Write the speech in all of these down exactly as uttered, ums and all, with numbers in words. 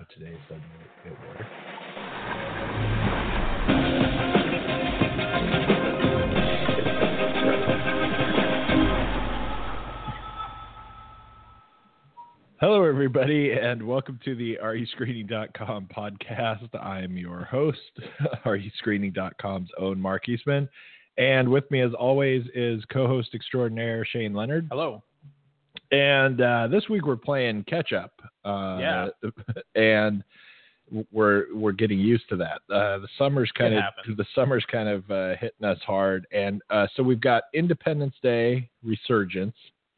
today suddenly it worked. Hello, everybody, and welcome to the Are You Screening dot com podcast. I am your host, Are You Screening dot com's own Mark Eastman. And with me, as always, is co-host extraordinaire Shane Leonard. Hello. And uh, this week we're playing catch up. Uh, yeah. And we're we're getting used to that. Uh, the summer's kind it of happens. the summer's kind of uh, hitting us hard, and uh, so we've got Independence Day, Resurgence,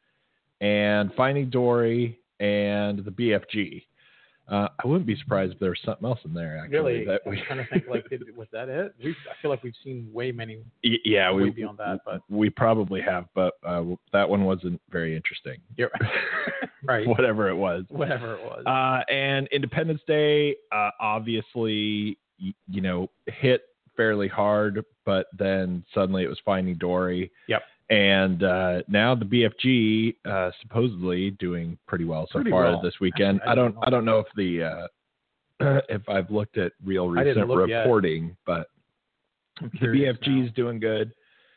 and Finding Dory, and the B F G. Uh, I wouldn't be surprised if there was something else in there. Actually, really, that we, I'm trying to think. Like, did, was that it? We I feel like we've seen way many. Y- yeah, way we beyond that, but we probably have, but uh, that one wasn't very interesting. You're right. Whatever it was. Whatever it was. Uh, and Independence Day, uh, obviously, y- you know, hit fairly hard, but then suddenly it was Finding Dory. Yep. And uh, now the B F G uh, supposedly doing pretty well so Pretty far well. this weekend. Actually, I I don't don't know. I don't know if the uh, if I've looked at real I didn't recent look yet. reporting, but I'm the curious B F G now. is doing good.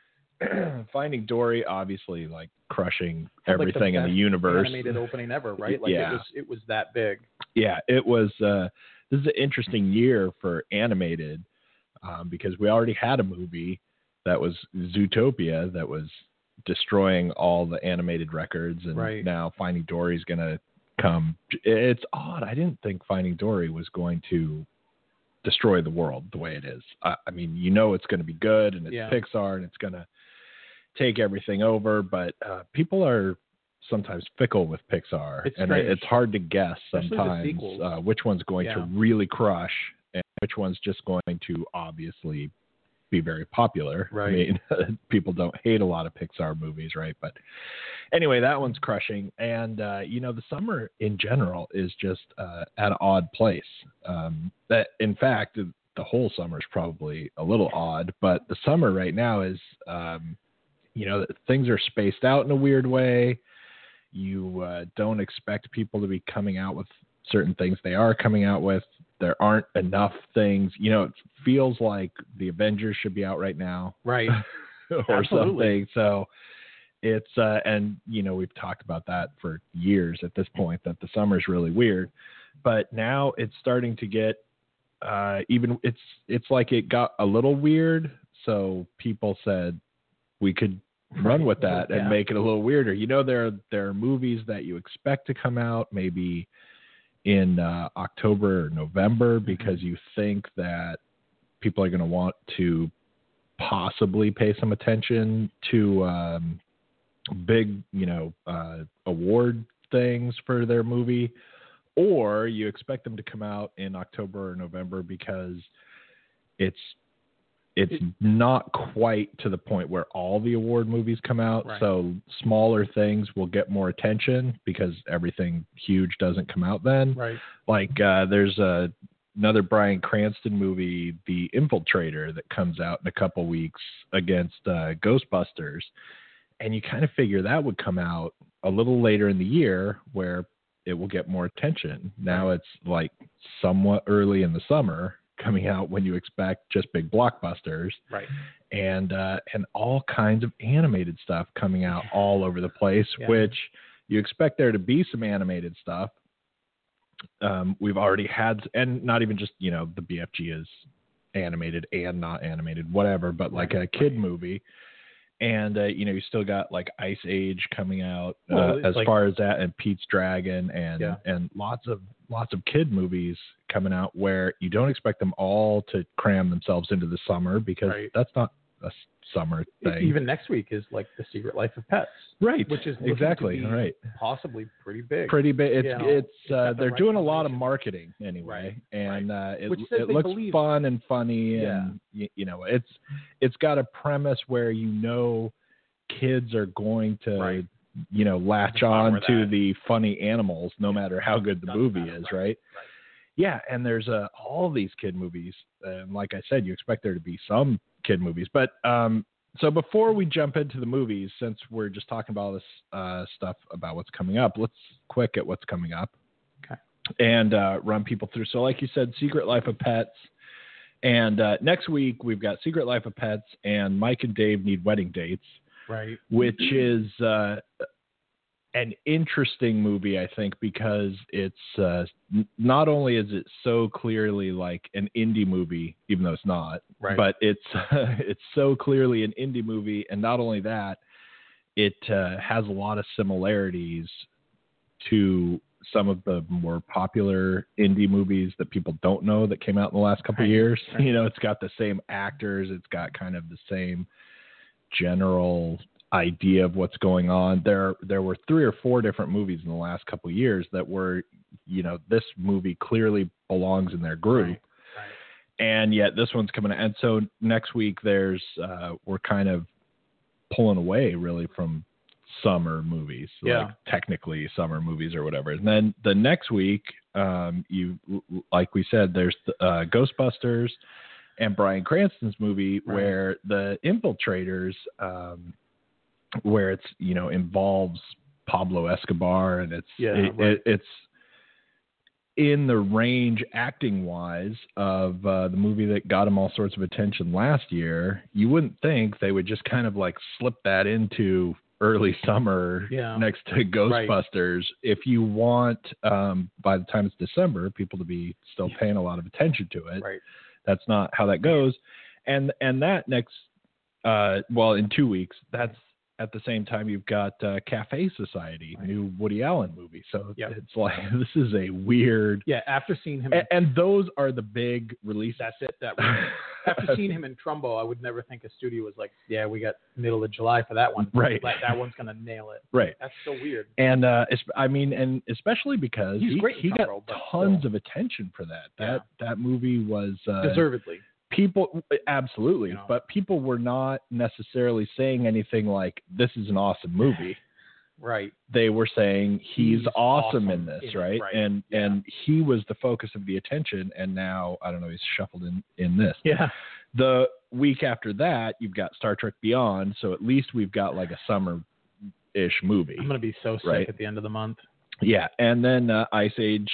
Finding Dory, obviously, like crushing Had, like, everything the in the best universe. Animated opening ever, right? Like Yeah. it was it was that big. Yeah, it was. Uh, this is an interesting year for animated um, because we already had a movie that was Zootopia that was destroying all the animated records, and Right. now Finding Dory is going to come. It's odd. I didn't think Finding Dory was going to destroy the world the way it is. I, I mean, you know, it's going to be good, and it's Yeah. Pixar, and it's going to take everything over. But uh, people are sometimes fickle with Pixar, It's and it, strange. it's hard to guess Especially the sometimes sequels. uh, which one's going to Yeah. really crush and which one's just going to obviously be very popular. Right. I mean, people don't hate a lot of Pixar movies, right? But anyway, that one's crushing. And, uh, you know, the summer in general is just uh, at an odd place. Um, that, in fact, the whole summer is probably a little odd, but the summer right now is, um, you know, things are spaced out in a weird way. You uh, don't expect people to be coming out with certain things they are coming out with. There aren't enough things. You know, it feels like the Avengers should be out right now. Right. or Absolutely. something. So it's, uh, and, you know, we've talked about that for years at this point, that the summer's really weird. But now it's starting to get uh, even, it's, it's like it got a little weird. So people said we could run with that and Yeah. make it a little weirder. You know, there are, there are movies that you expect to come out maybe in uh, October or November because you think that people are going to want to possibly pay some attention to um, big, you know, uh, award things for their movie, or you expect them to come out in October or November because it's it's It- not quite to the point where all the award movies come out. Right. So smaller things will get more attention because everything huge doesn't come out then. Right. Like uh, there's a, another Bryan Cranston movie, The Infiltrator, that comes out in a couple weeks against uh, Ghostbusters. And you kind of figure that would come out a little later in the year where it will get more attention. Now it's like somewhat early in the summer coming out when you expect just big blockbusters. Right. And uh, and all kinds of animated stuff coming out all over the place, Yeah. which you expect there to be some animated stuff. Um, we've already had, and not even just, you know, the B F G is animated and not animated, whatever, but like Right, a kid right. movie. And, uh, you know, you still got like Ice Age coming out uh, Well, it's as like- far as that, and Pete's Dragon, and, Yeah. and lots of, lots of kid movies coming out where you don't expect them all to cram themselves into the summer because Right. that's not a s- summer thing. Even next week is like The Secret Life of Pets, right. which is looking exactly to be right. possibly pretty big. Pretty big. It's You know, it's it's uh, got the they're right doing a lot of combination. marketing anyway, Right, and uh, it Which says it they looks believe fun and funny, Yeah. and you, you know it's it's got a premise where you know kids are going to Right. you know latch Devour on to that. the funny animals no matter how good the Doesn't movie matter, is, right, right? right. Yeah, and there's uh, all these kid movies, and like I said, you expect there to be some kid movies, but um. So before we jump into the movies, since we're just talking about all this uh, stuff about what's coming up, let's quick at what's coming up. Okay. and uh, run people through. So like you said, Secret Life of Pets. And uh, next week we've got Secret Life of Pets and Mike and Dave Need Wedding Dates. Right. Which is uh, an interesting movie, I think, because it's uh, n- not only is it so clearly like an indie movie, even though it's not, right. but it's uh, it's so clearly an indie movie, and not only that, it uh, has a lot of similarities to some of the more popular indie movies that people don't know that came out in the last couple right. of years. Right. You know, it's got the same actors, it's got kind of the same general idea of what's going on. There there were three or four different movies in the last couple of years that were, you know, this movie clearly belongs in their group. Right. Right. And yet this one's coming out. And so next week there's uh, we're kind of pulling away really from summer movies, yeah. like technically summer movies or whatever. And then the next week, um, you like we said, there's uh, Ghostbusters and Bryan Cranston's movie right. where the Infiltrators, um, where it's, you know, involves Pablo Escobar, and it's yeah, it, right. it, it's in the range acting wise of uh, the movie that got him all sorts of attention last year. You wouldn't think they would just kind of like slip that into early summer yeah. next to Ghostbusters. Right. If you want, um, by the time it's December, people to be still paying a lot of attention to it. Right. That's not how that goes. And, and that next, uh, well, in two weeks, that's at the same time you've got uh, Cafe Society, right. new Woody Allen movie. So yep. it's like, this is a weird. Yeah. After seeing him. And, and those are the big releases. That's it. That was, after seeing him in Trumbo, I would never think a studio was like, yeah, we got middle of July for that one. Right. That, that one's going to nail it. Right. That's so weird. And uh, I mean, and especially because He's he, great he got Trumbo, tons still. of attention for that. That, yeah. that movie was uh, deservedly. People absolutely, you know. But people were not necessarily saying anything like this is an awesome movie. Right. They were saying he's, he's awesome, awesome in this, in right? It, right? And yeah. and he was the focus of the attention, and now I don't know, he's shuffled in in this. Yeah. The week after that, you've got Star Trek Beyond, so at least we've got like a summer-ish movie. I'm gonna be so sick right? at the end of the month. Yeah, and then uh, Ice Age,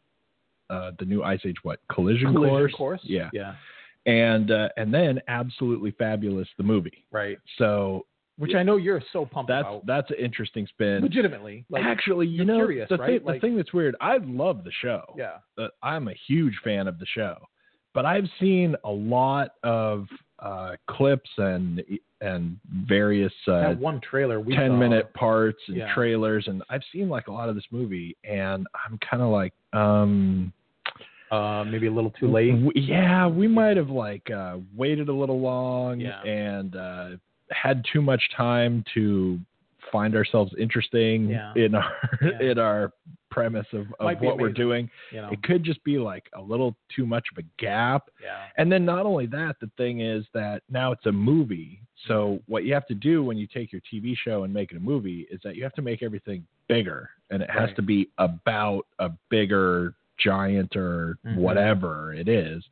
uh, the new Ice Age, what Collision, Collision Course? Course? Yeah, yeah. And uh, and then Absolutely Fabulous, the movie. Right. So, which I know you're so pumped that's, about. That's an interesting spin. Legitimately. Like, Actually, you know, curious, the, right? thing, like, the thing that's weird, I love the show. Yeah. Uh, I'm a huge fan of the show. But I've seen a lot of uh, clips and and various uh, that one trailer we ten saw. minute parts and yeah. trailers, and I've seen like a lot of this movie, and I'm kind of like, um... Uh, maybe a little too late. W- yeah, we might have like uh, waited a little long yeah. and uh, had too much time to find ourselves interesting yeah. in our yeah. in our premise of, of what amazing, we're doing. You know? It could just be like a little too much of a gap. Yeah. And then not only that, the thing is that now it's a movie. So what you have to do when you take your T V show and make it a movie is that you have to make everything bigger, and it has right. to be about a bigger giant or mm-hmm. whatever it is.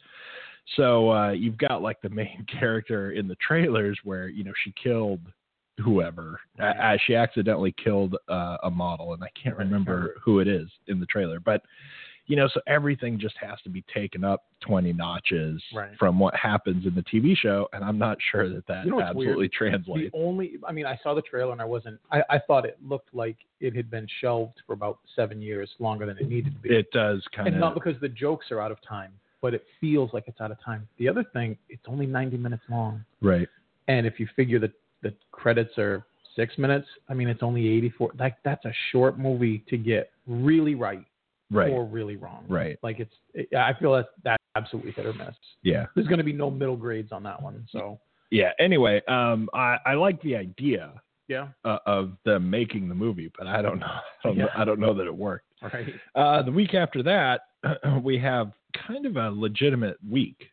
So uh, you've got like the main character in the trailers where, you know, she killed whoever. Right. Uh, she accidentally killed uh, a model, and I can't right. remember who it is in the trailer. But, you know, so everything just has to be taken up twenty notches right. from what happens in the T V show, and I'm not sure that that you know absolutely weird? translates. The only, I mean, I saw the trailer and I wasn't, I, I thought it looked like it had been shelved for about seven years, longer than it needed to be. It does kind of. And not because the jokes are out of time, but it feels like it's out of time. The other thing, it's only ninety minutes long. Right. And if you figure that the credits are six minutes, I mean, it's only eighty-four. Like, that's a short movie to get really right. Right. Or really wrong. Right. Like, it's, it, I feel that that's absolutely hit or miss. Yeah. There's going to be no middle grades on that one. So. Yeah. Anyway, um, I, I like the idea. Yeah. Uh, of them making the movie, but I don't know. I don't, yeah. know, I don't know that it worked. Right. Uh, the week after that, we have kind of a legitimate week.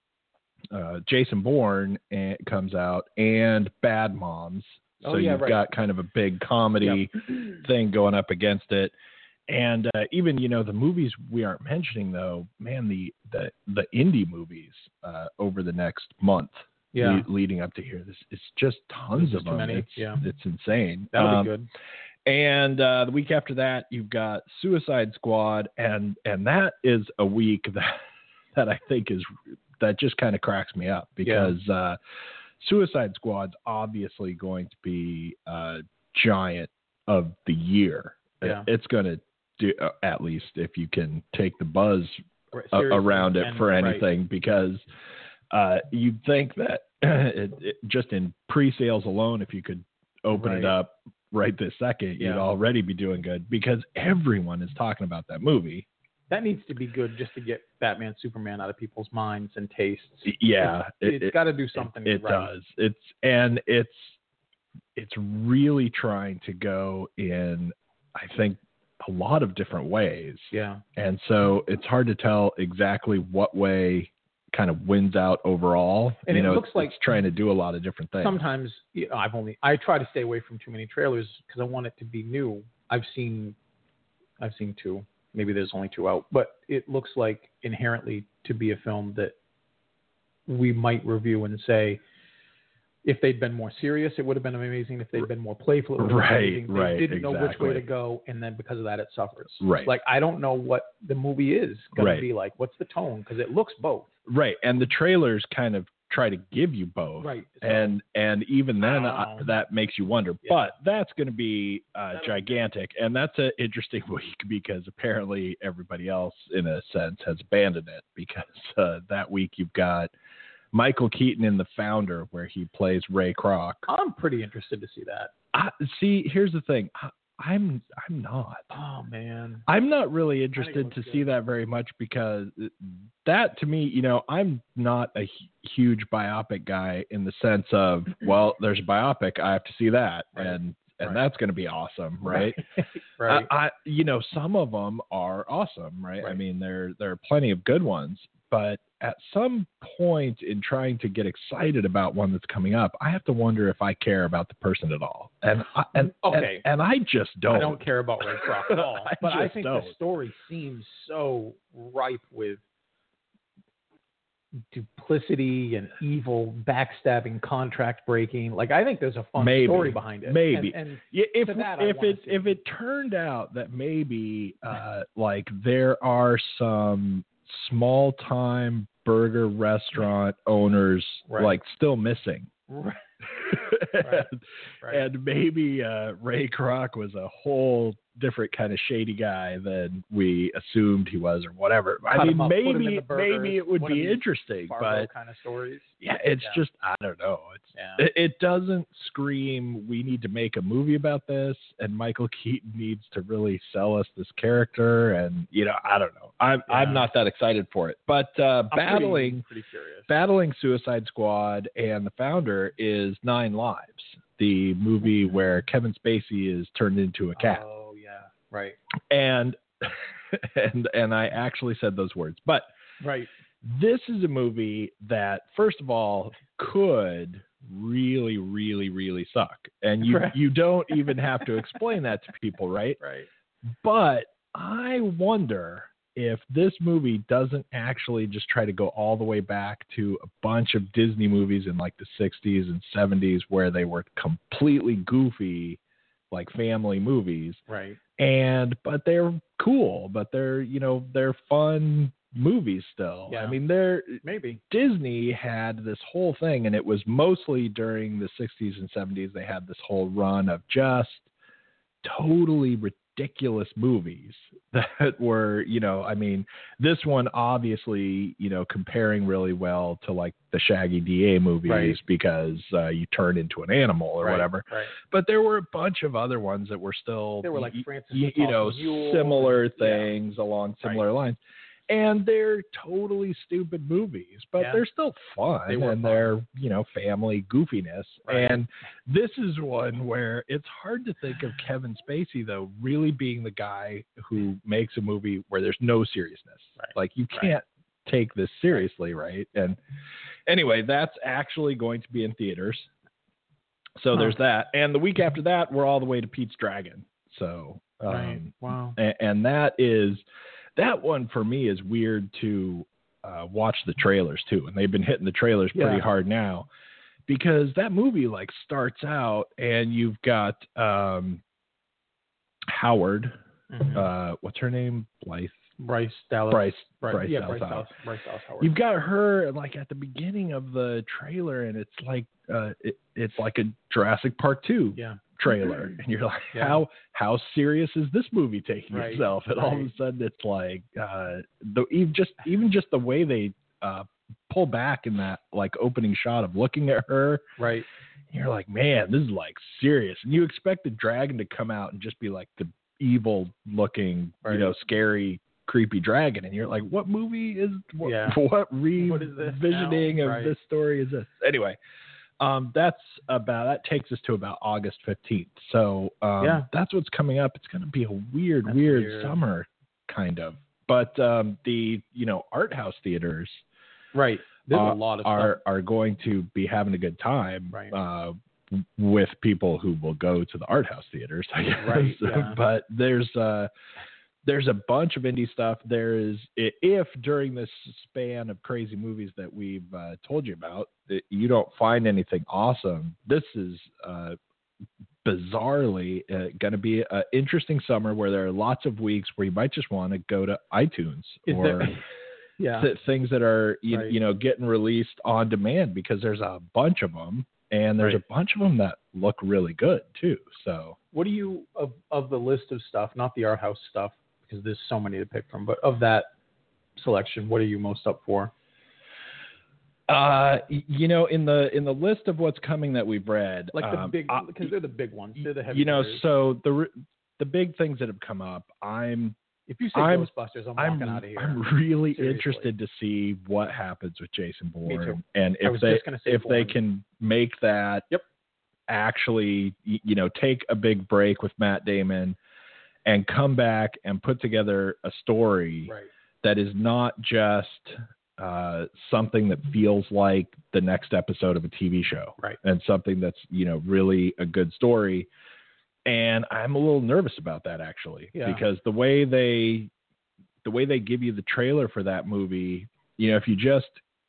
Uh, Jason Bourne uh, comes out, and Bad Moms. So oh, yeah, you've right. got kind of a big comedy yep. thing going up against it. And uh, even, you know, the movies we aren't mentioning, though, man, the the, the indie movies uh, over the next month yeah. le- leading up to here, this it's just tons There's of too them. many. It's, yeah. it's insane. That'll um, be good. And uh, the week after that, you've got Suicide Squad, and and that is a week that that I think is that just kind of cracks me up because yeah. uh, Suicide Squad's obviously going to be a giant of the year. Yeah. It's going to do uh, at least if you can take the buzz right, a, around it and, for anything, right. because uh, you'd think that it, it, just in pre-sales alone, if you could open right. it up right this second, yeah. you'd already be doing good because everyone is talking about that movie. That needs to be good just to get Batman, Superman out of people's minds and tastes. Yeah, it's, it, it's got to do something. It, it right. does. It's and it's it's really trying to go in, I think, a lot of different ways. Yeah, and so it's hard to tell exactly what way kind of wins out overall. And you it know, looks it's, like it's trying to do a lot of different things. Sometimes you know, I've only I try to stay away from too many trailers because I want it to be new. I've seen I've seen two. Maybe there's only two out, but it looks like inherently to be a film that we might review and say, if they'd been more serious, it would have been amazing. If they'd been more playful, it would have right, been amazing. They right, didn't exactly. know which way to go, and then because of that, it suffers. Right. Like, I don't know what the movie is going right. to be like. What's the tone? Because it looks both. Right, and the trailers kind of try to give you both. Right. So, and and even then, uh, um, that makes you wonder. Yeah. But that's going to be uh, gigantic, and that's an interesting week because apparently everybody else, in a sense, has abandoned it because uh, that week you've got Michael Keaton in The Founder, where he plays Ray Kroc. I'm pretty interested to see that. I, see, here's the thing. I, I'm I'm not. Oh man. I'm not really interested to good. see that very much because that to me, you know, I'm not a huge biopic guy in the sense of, well, there's a biopic, I have to see that, right. and and right. that's going to be awesome, right? right. I, I, you know, some of them are awesome, right? right? I mean, there there are plenty of good ones, but at some point in trying to get excited about one that's coming up, I have to wonder if I care about the person at all. And I, and, okay. and, and I just don't. I don't care about Ray Kroc at all. I but I think don't. the story seems so ripe with duplicity and evil, backstabbing, contract breaking. Like, I think there's a fun maybe, story behind it. Maybe. And, and yeah, if that, if it see. if it turned out that maybe uh, like there are some small time burger restaurant owners right. like still missing. Right. and, right. Right. and maybe uh, Ray Kroc was a whole different kind of shady guy than we assumed he was, or whatever. Cut I mean, up, maybe burgers, maybe it would be interesting, but kind of stories. Yeah, it's yeah. just I don't know. It's yeah. it, it doesn't scream we need to make a movie about this, and Michael Keaton needs to really sell us this character, and you know I don't know. I'm yeah. I'm not that excited for it, but uh, battling pretty, pretty curious. battling Suicide Squad and The Founder is Nine Lives, the movie where Kevin Spacey is turned into a cat. Oh yeah, right. And and and I actually said those words, but right. This is a movie that, first of all, could really, really, really suck. And you, right. you don't even have to explain that to people, right? Right. But I wonder if this movie doesn't actually just try to go all the way back to a bunch of Disney movies in like the sixties and seventies where they were completely goofy, like family movies. Right. And, but they're cool, but they're, you know, they're fun movies still. Yeah. I mean, they're maybe Disney had this whole thing, and it was mostly during the sixties and seventies. They had this whole run of just totally ridiculous movies that were, you know, I mean, this one obviously, you know, comparing really well to like the Shaggy D A movies right. because uh, you turn into an animal or right. whatever. Right. But there were a bunch of other ones that were still, they were like Francis you, you know, Mule, similar and, things yeah. along similar right. lines. And they're totally stupid movies, but yeah. they're still fun, they and fun. they're, you know, family goofiness. Right. And this is one where it's hard to think of Kevin Spacey, though, really being the guy who makes a movie where there's no seriousness. Right. Like, you can't right. take this seriously, right? And anyway, that's actually going to be in theaters. So huh. there's that. And the week after that, we're all the way to Pete's Dragon. So, um, right. wow. And, and that is... That one for me is weird to uh, watch the trailers too, and they've been hitting the trailers pretty yeah. hard now because that movie like starts out and you've got um, Howard. Mm-hmm. Uh, what's her name? Blythe. Bryce Dallas. Bryce. Bryce, Bryce yeah, Dallas Bryce Howard. Dallas. Bryce Dallas Howard. You've got her like at the beginning of the trailer, and it's like uh, it, it's like a Jurassic Park two yeah. trailer, and you're like, Yeah. how how serious is this movie taking Right. itself? And Right. all of a sudden, it's like uh, the even just even just the way they uh, pull back in that like opening shot of looking at her. Right. You're like, man, this is like serious. And you expect the dragon to come out and just be like the evil looking, Right. you know, scary, creepy dragon. And you're like, what movie is, what, Yeah. what revisioning now? of Right. this story is this? Anyway, um, that's about, that takes us to about August fifteenth. So um, Yeah. that's what's coming up. It's going to be a weird, That's weird, weird. summer kind of. But um, the, you know, art house theaters, Right. There's uh, a lot of are stuff. are going to be having a good time Right. uh, with people who will go to the art house theaters. I guess. Right, yeah. But there's uh, there's a bunch of indie stuff. There is, if during this span of crazy movies that we've uh, told you about, that you don't find anything awesome, this is uh, bizarrely uh, going to be an interesting summer where there are lots of weeks where you might just want to go to iTunes Is or there- yeah. th- things that are you, Right. you know getting released on demand, because there's a bunch of them, and there's Right. a bunch of them that look really good too. So What do you of of the list of stuff, not the art house stuff, because there's so many to pick from, but of that selection, what are you most up for? uh you know in the in the list of what's coming that we've read, Like the um, big, I- because they're the big ones. They're the heavy you know hitters. so the re- the big things that have come up, I'm If you say I'm- Ghostbusters, I'm, I'm walking out of here. I'm really Seriously. interested to see what happens with Jason Me too. Bourne, and I if was they just gonna say if they Bourne. can make that Yep. actually y- you know take a big break with Matt Damon and come back and put together a story Right. that is not just uh, something that feels like the next episode of a T V show, Right. and something that's you know really a good story. And I'm a little nervous about that actually, Yeah. because the way they the way they give you the trailer for that movie, you know, if you just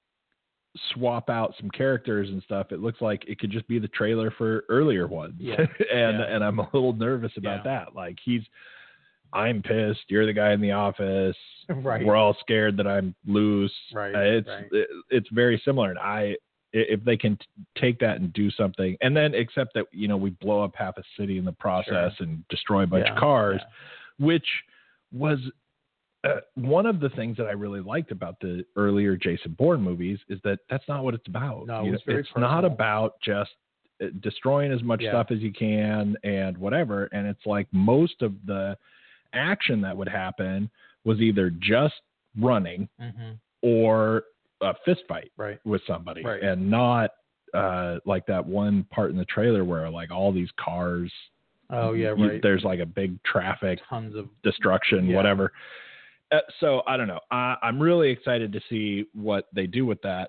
swap out some characters and stuff, it looks like it could just be the trailer for earlier ones. Yeah. and Yeah. and I'm a little nervous about Yeah. that. Like he's I'm pissed. You're the guy in the office. Right. We're all scared that I'm loose. Right, Uh, it's right. It, it's very similar. And I, i- if they can t- take that and do something, and then except that you know we blow up half a city in the process and destroy a bunch Yeah, of cars, yeah. which was uh, one of the things that I really liked about the earlier Jason Bourne movies is that that's not what it's about. No, it You was know, very it's not personal. about just uh, destroying as much Yeah. stuff as you can and whatever. And it's like most of the action that would happen was either just running Mm-hmm. or a fist fight Right. with somebody, Right. and not uh, like that one part in the trailer where like all these cars. Oh yeah. you- Right. there's like a big traffic Tons of. destruction, Yeah. whatever. Uh, so I don't know. I, I'm really excited to see what they do with that.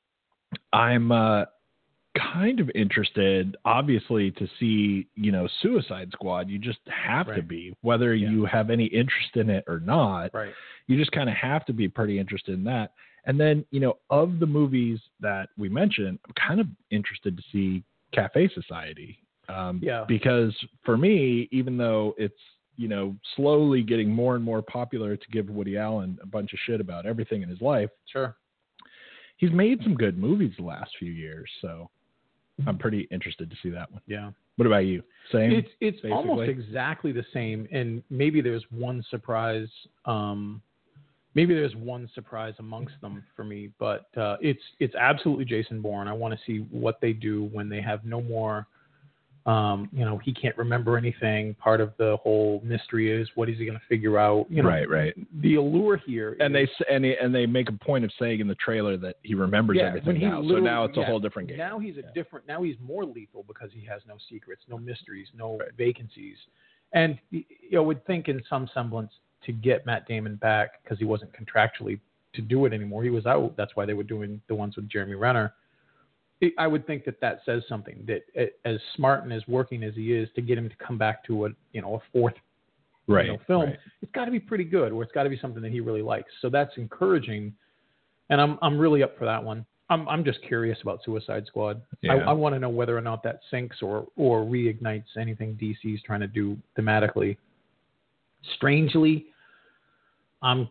I'm uh, kind of interested, obviously, to see, you know, Suicide Squad. You just have to Right. be, whether Yeah. you have any interest in it or not. Right. You just kind of have to be pretty interested in that. And then, you know, of the movies that we mentioned, I'm kind of interested to see Cafe Society. Um, Yeah. Because for me, even though it's, you know, slowly getting more and more popular to give Woody Allen a bunch of shit about everything in his life, Sure. he's made some good movies the last few years. So I'm pretty interested to see that one. Yeah. What about you? Same? It's it's almost basically? exactly the same, and maybe there's one surprise. Um, maybe there's one surprise amongst them for me, but uh, it's it's absolutely Jason Bourne. I want to see what they do when they have no more. Um, you know, he can't remember anything. Part of the whole mystery is what is he going to figure out? You know, Right, right. The allure here, And is, they s- and they, and they make a point of saying in the trailer that he remembers yeah, everything when he now. So literally- now it's a yeah, whole different game. Now he's a Yeah. different. Now he's more lethal because he has no secrets, no mysteries, no Right. vacancies. And you know, would think in some semblance to get Matt Damon back because he wasn't contractually to do it anymore. He was out. That's why they were doing the ones with Jeremy Renner. It, I would think that that says something. That uh, as smart and as working as he is, to get him to come back to a you know a fourth Right. you know, film, right. it's got to be pretty good, or it's got to be something that he really likes. So that's encouraging, and I'm I'm really up for that one. I'm I'm just curious about Suicide Squad. I, Yeah. I want to know whether or not that sinks or or reignites anything D C's trying to do thematically. Strangely, I'm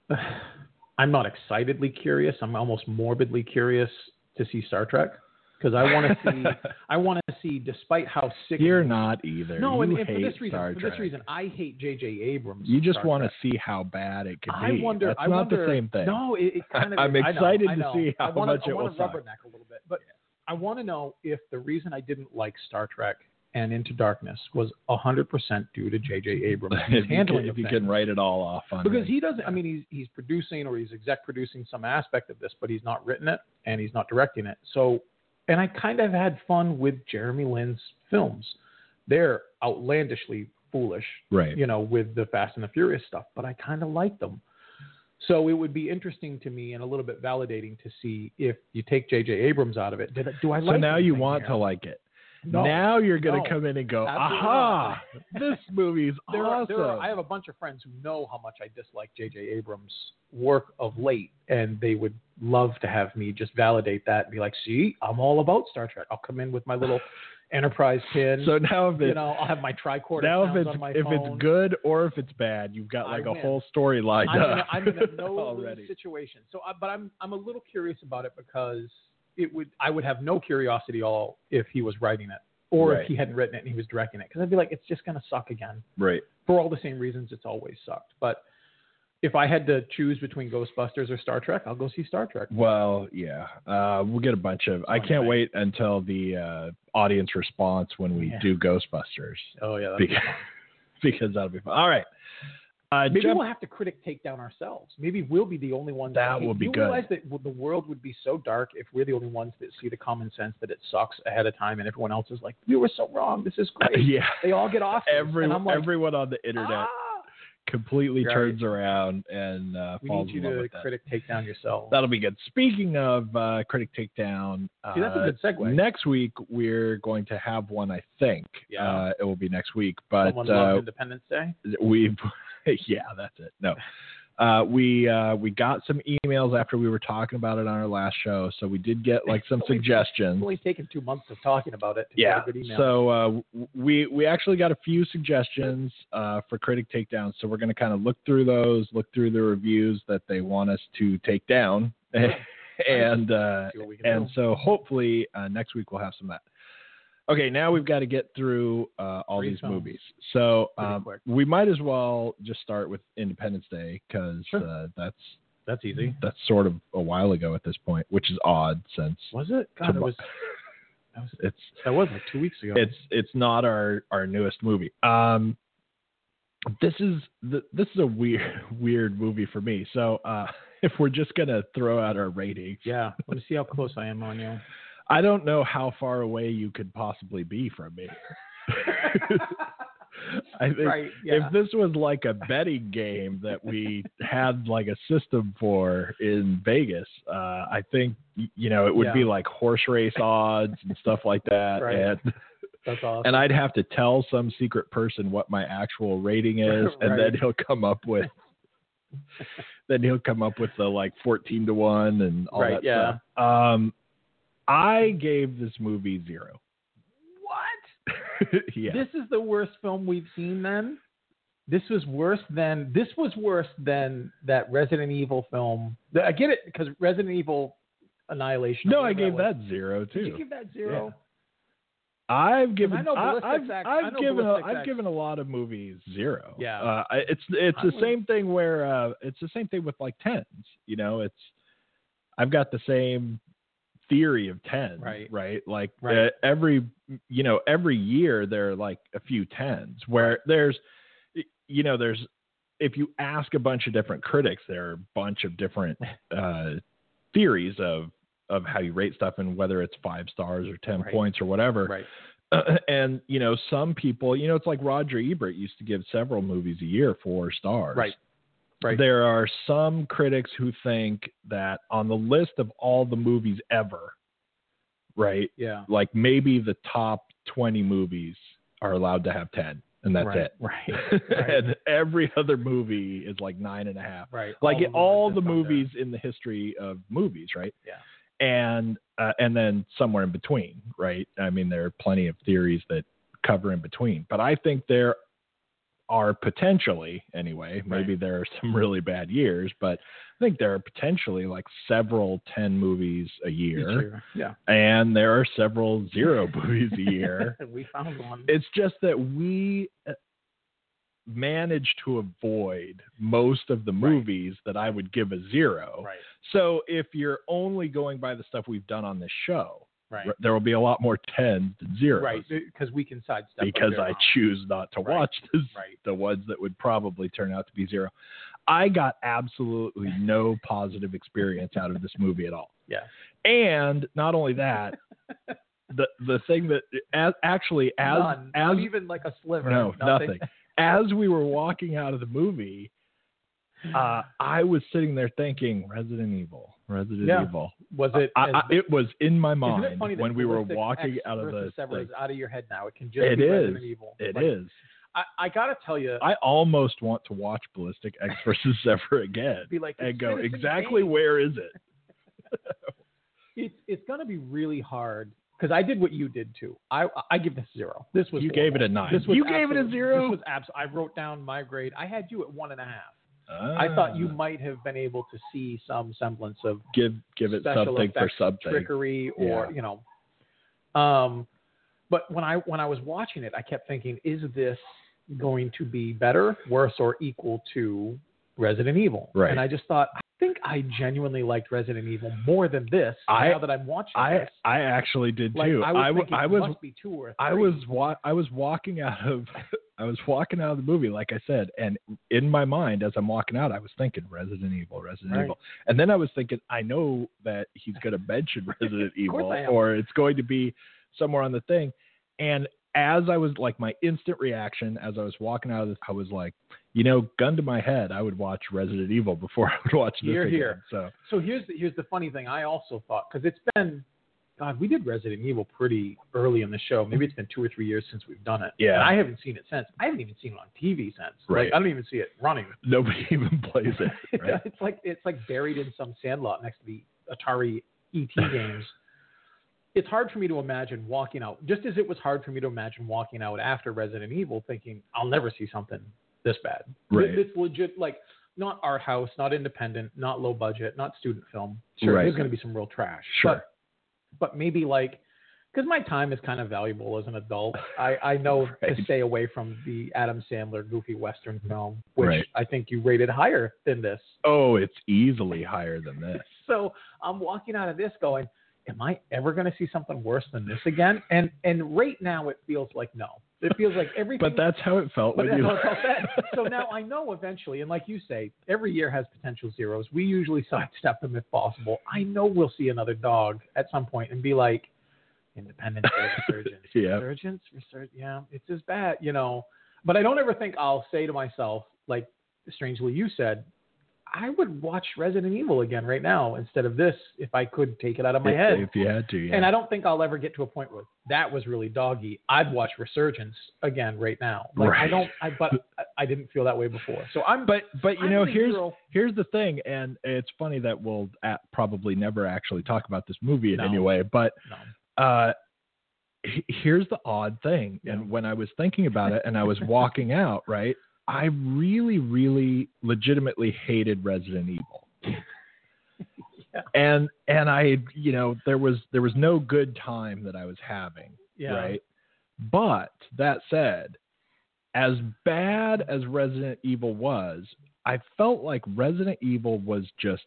I'm not excitedly curious. I'm almost morbidly curious to see Star Trek because I want to see. I want to see, despite how sick. You're not either. No, you and, and hate for this reason, Star for Trek. this reason, I hate J J. Abrams. You just Star want Trek. to see how bad it could I be. wonder. That's I not wonder, the same thing. No, it, it kind of. I'm is. excited I know, to I know. see how I wanna, much I it will want to suck. rubberneck a little bit, but I want to know if the reason I didn't like Star Trek and Into Darkness was one hundred percent due to J J. Abrams. He's if you, handling can, if the you thing. can write it all off on Because him. he doesn't, I mean, he's, he's producing or he's exec producing some aspect of this, but he's not written it and he's not directing it. So, and I kind of had fun with Jeremy Lin's films. They're outlandishly foolish, right? You know, with the Fast and the Furious stuff, but I kind of like them. So it would be interesting to me and a little bit validating to see if you take J J. Abrams out of it. Did, do I like So now you want here? to like it. No, now you're going to no, come in and go, absolutely aha, this movie's there awesome. Are, there are, I have a bunch of friends who know how much I dislike J J. Abrams' work of late, and they would love to have me just validate that and be like, see, I'm all about Star Trek. I'll come in with my little Enterprise pin. So now if it, you know, I'll have my tricorder now if sounds it's on my if phone. it's good or if it's bad, you've got like I a win. whole story lined I'm up. in a, I'm in a no already. lose situation. So, I, but I'm I'm a little curious about it because it would I would have no curiosity at all if he was writing it or Right. if he hadn't written it and he was directing it because I'd be like, it's just gonna suck again. Right. For all the same reasons it's always sucked. But if I had to choose between Ghostbusters or Star Trek, I'll go see Star Trek. Well, yeah, uh, we'll get a bunch of. I can't wait until the uh, audience response when we Yeah. do Ghostbusters. Oh yeah, that'll because, be fun. because that'll be fun. All right. Uh, Maybe jump- we'll have to critic take down ourselves. Maybe we'll be the only ones. That hate. would be you good. realize that the world would be so dark if we're the only ones that see the common sense that it sucks ahead of time, and everyone else is like, "We were so wrong. This is great." yeah. They all get off. Every, and I'm like, everyone on the internet ah! completely Right. turns around and uh, We falls need you in love to with that. critic take down yourself. That'll be good. Speaking of uh, Critic Takedown, uh, See, that's a good segue. next week we're going to have one, I think. Yeah. Uh, it will be next week. But Someone uh, loves Independence Day. we've, yeah, that's it. No. Uh, we uh, we got some emails after we were talking about it on our last show, so we did get like some It's only- suggestions. It's only taken two months of talking about it to Yeah. get a good email. So uh, w- we we actually got a few suggestions uh, for Critic Takedown. So we're going to kind of look through those, look through the reviews that they want us to take down, and uh, See what we can and do. so hopefully uh, next week we'll have some of that. Okay, now we've got to get through uh, all Three these films. movies. So Pretty um, quick. we might as well just start with Independence Day because Sure. uh, that's That's easy. that's sort of a while ago at this point, which is odd since Was it? God, it Tomo- was. That was, it's that was like two weeks ago. it's it's not our our newest movie. Um, this is the, this is a weird weird movie for me. So uh, if we're just gonna throw out our ratings, Yeah. Let me see how close I am on you. I don't know how far away you could possibly be from me. I think Right. Yeah. if this was like a betting game that we had like a system for in Vegas, uh, I think y- you know it would be Yeah. like horse race odds and stuff like that, Right. and That's awesome. and I'd have to tell some secret person what my actual rating is, and then Right. he'll come up with then he'll come up with the like fourteen to one and all Right, that yeah. stuff. Um, I gave this movie zero. What? yeah. This is the worst film we've seen then? This was worse than this was worse than that Resident Evil film. The- I get it because Resident Evil Annihilation. no, or I whatever gave was. that zero too. Did you give that zero? I've given I know I, Ballistic I've, Act- I've I know given a, Ballistic I've Act- given a lot of movies zero. Yeah. Uh, I- it's it's I the would- same thing where uh, it's the same thing with like tens. You know, it's I've got the same theory of tens, Right. right? Like Right. Uh, every you know every year there are like a few tens where Right. there's you know there's if you ask a bunch of different critics, there are a bunch of different uh, theories of of how you rate stuff and whether it's five stars or ten Right. points or whatever. Right. Uh, and you know, some people, you know, it's like Roger Ebert used to give several movies a year four stars. Right. Right. There are some critics who think that on the list of all the movies ever, right, Yeah. like maybe the top twenty movies are allowed to have ten, and that's right. it. Right. Right. And every other movie is like nine and a half. Right. Like All it- the all movies the that's on movies in the history of movies, right? Yeah. And uh, and then somewhere in between, right? I mean, there are plenty of theories that cover in between, but I think there are potentially, anyway, maybe Right. there are some really bad years, but I think there are potentially like several ten movies a year, Each year. Yeah. and there are several zero movies a year. We found one. It's just that we managed to avoid most of the movies right. that I would give a zero. Right. So if you're only going by the stuff we've done on this show, right. there will be a lot more tens than zeros. Right, because we can sidestep. Because I choose not to right. watch this, right. the ones that would probably turn out to be zero. I got absolutely no positive experience out of this movie at all. Yeah. And not only that, the the thing that as, actually as None, as not even like a sliver. No, nothing. nothing. As we were walking out of the movie, uh, I was sitting there thinking, Resident Evil, Resident yeah. Evil. Was it? I, I, it was in my mind isn't it funny that when we were Ballistic walking X out of the thing. Out of your head now. It can just it be is. Resident Evil. It like, is. I, I gotta tell you, I almost want to watch Ballistic X versus Zephyr again. Be like, and go, Citizen exactly Kane. Where is it? it's it's gonna be really hard. Because I did what you did too. I I give this zero. This was you horrible. gave it a nine. This was you gave it a zero. This was abs- I wrote down my grade. I had you at one and a half. Ah. I thought you might have been able to see some semblance of give give it something for something, trickery, or yeah. you know. Um, but when I when I was watching it, I kept thinking, is this going to be better, worse, or equal to Resident Evil? Right. And I just thought, I think I genuinely liked Resident Evil more than this. I, now that I'm watching I, this, I actually did like, too. I was I, thinking I it was, must be two or three. I was, wa- I was walking out of, I was walking out of the movie, like I said, and in my mind, as I'm walking out, I was thinking Resident Evil, Resident right. Evil, and then I was thinking, I know that he's going to mention Resident Evil, I am. or it's going to be somewhere on the thing, and as I was like, my instant reaction as I was walking out of this, I was like, you know, gun to my head, I would watch Resident Evil before I would watch this Here, again. here. So, so here's the, here's the funny thing. I also thought, because it's been, God, we did Resident Evil pretty early in the show. Maybe it's been two or three years since we've done it. Yeah. And I haven't seen it since. I haven't even seen it on T V since. Right. Like, I don't even see it running. Nobody even plays it. Right? it's like it's like buried in some sandlot next to the Atari E T games. It's hard for me to imagine walking out, just as it was hard for me to imagine walking out after Resident Evil thinking, I'll never see something this bad. Right. It's legit, like, not art house, not independent, not low budget, not student film. Sure, right. there's going to be some real trash. Sure. But, but maybe, like, because my time is kind of valuable as an adult, I, I know right. to stay away from the Adam Sandler goofy Western film, which right. I think you rated higher than this. Oh, it's easily higher than this. So I'm walking out of this going, am I ever going to see something worse than this again? And and right now it feels like no. It feels like everything. But that's how it felt But when that's you. how it felt then. So now I know eventually, and like you say, every year has potential zeros. We usually sidestep them if possible. I know we'll see another dog at some point and be like, Independence Day Resurgence. yeah. Resurgence, Resurgence. Yeah, it's as bad, you know. But I don't ever think I'll say to myself, like strangely you said, I would watch Resident Evil again right now instead of this if I could take it out of my if, head. If you had to, yeah. And I don't think I'll ever get to a point where that was really doggy. I'd watch Resurgence again right now. Like right. I don't, I, but I didn't feel that way before. So I'm, but but you I'm know the here's hero. here's the thing, and it's funny that we'll at, probably never actually talk about this movie in No. any way, but no. uh, h- here's the odd thing, Yeah. and when I was thinking about it and I was walking out, right. I really, really legitimately hated Resident Evil. yeah. And and I, you know, there was there was no good time that I was having, Yeah. right? But that said, as bad as Resident Evil was, I felt like Resident Evil was just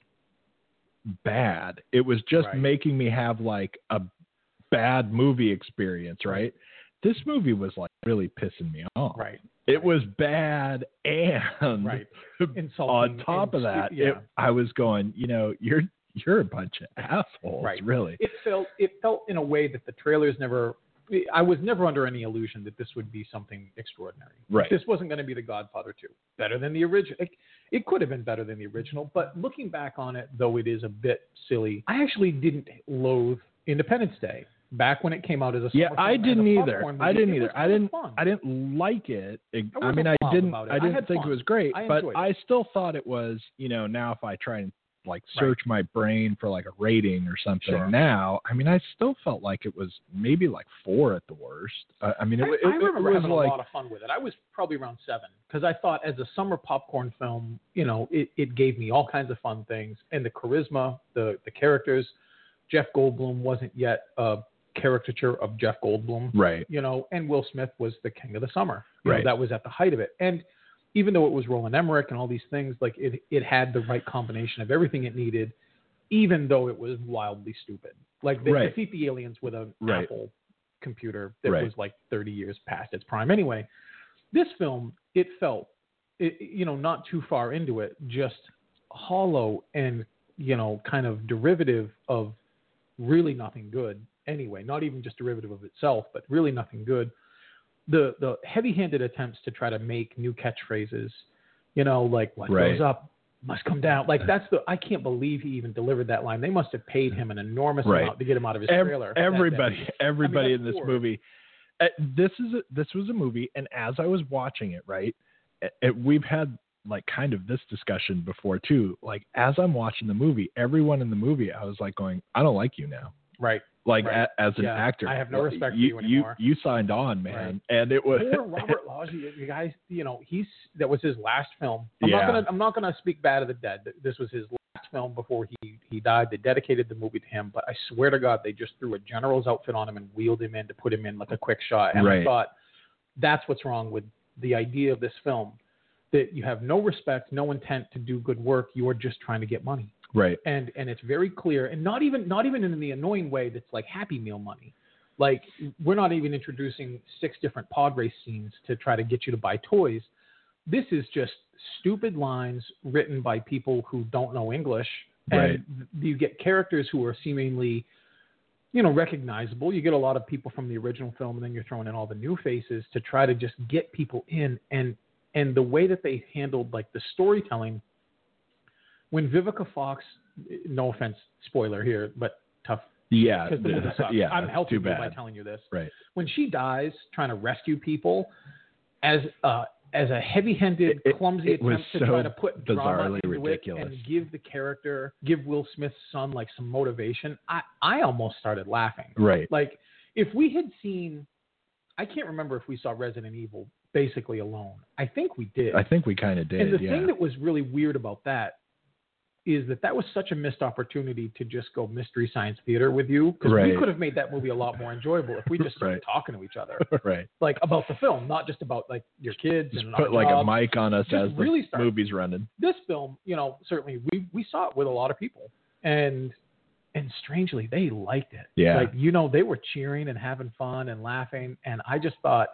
bad. It was just Right. making me have like a bad movie experience, right? This movie was like really pissing me off. Right. It was bad, and Right. on Insulting. top of that, yeah. it, I was going, you know, you're you're a bunch of assholes, Right. really. It felt it felt in a way that the trailers never. I was never under any illusion that this would be something extraordinary. Right. This wasn't going to be The Godfather two. Better than the original. It, it could have been better than the original, but looking back on it, though it is a bit silly, I actually didn't loathe Independence Day back when it came out as a summer Yeah, film I as a didn't either. popcorn I movie. didn't It either. was I didn't. fun. I didn't like it. It- I wasn't mean, I wild didn't. about it. I I didn't had think fun. it was great. I but enjoyed it. I still thought it was. You know, now if I try and like Right. search my brain for like a rating or something Sure. now, I mean, I still felt like it was maybe like four at the worst. Uh, I mean, it, I, it, I it remember was having like, a lot of fun with it. I was probably around seven because I thought as a summer popcorn film, you know, it, it gave me all kinds of fun things. And the charisma, the, the characters, Jeff Goldblum wasn't yet a caricature of Jeff Goldblum, right, you know, and Will Smith was the king of the summer. You right. know, that was at the height of it. And even though it was Roland Emmerich and all these things, like it, it had the right combination of everything it needed, even though it was wildly stupid. Like they Right. defeat the aliens with an Right. Apple computer that Right. was like thirty years past its prime. Anyway, this film, it felt, it, you know, not too far into it, just hollow and, you know, kind of derivative of really nothing good. Anyway, not even just derivative of itself, but really nothing good. The the heavy-handed attempts to try to make new catchphrases, you know, like what Right. goes up must come down. Like that's the I can't believe he even delivered that line. They must have paid him an enormous Right. amount to get him out of his Ev- trailer. everybody, that day. everybody I mean, in this that's movie. Uh, this is a, this was a movie, and as I was watching it, right, it, it- we've had like kind of this discussion before too. Like as I'm watching the movie, everyone in the movie, I was like going, I don't like you now. Right. Like Right. a, as an Yeah. actor, I have no Like, respect for you, you anymore. You, you signed on, man, Right. and it was Poor Robert Loggia, you guys. You know, he's that was his last film. I'm Yeah. not gonna I'm not gonna speak bad of the dead. This was his last film before he he died. They dedicated the movie to him. But I swear to God, they just threw a general's outfit on him and wheeled him in to put him in like a quick shot. And Right. I thought that's what's wrong with the idea of this film. That you have no respect, no intent to do good work. You are just trying to get money. right. and and it's very clear, and not even not even in the annoying way that's like Happy Meal money. Like we're not even introducing six different pod race scenes to try to get you to buy toys. This is just stupid lines written by people who don't know English, and Right. you get characters who are seemingly, you know, recognizable. You get a lot of people from the original film, and then you're throwing in all the new faces to try to just get people in. And and the way that they handled like the storytelling. When Vivica Fox, no offense, spoiler here, but tough Yeah, because the movie sucks. yeah. I'm helping too you bad. by telling you this. Right. When she dies trying to rescue people, as uh, as a heavy-handed, It- it- clumsy it was attempt to so try to put drama bizarrely into ridiculous. it and give the character, give Will Smith's son like some motivation, I I almost started laughing. Right. Like if we had seen, I can't remember if we saw Resident Evil basically alone. I think we did. I think we kind of did. And the yeah. thing that was really weird about that is that that was such a missed opportunity to just go mystery science theater with you, because we Right. could have made that movie a lot more enjoyable if we just started Right. talking to each other, right. like about the film, not just about like your kids Just and put our like jobs. a mic on us Just as the really start- movie's running. This film, you know, certainly we we saw it with a lot of people, and and strangely they liked it. Yeah. Like you know they were cheering and having fun and laughing, and I just thought,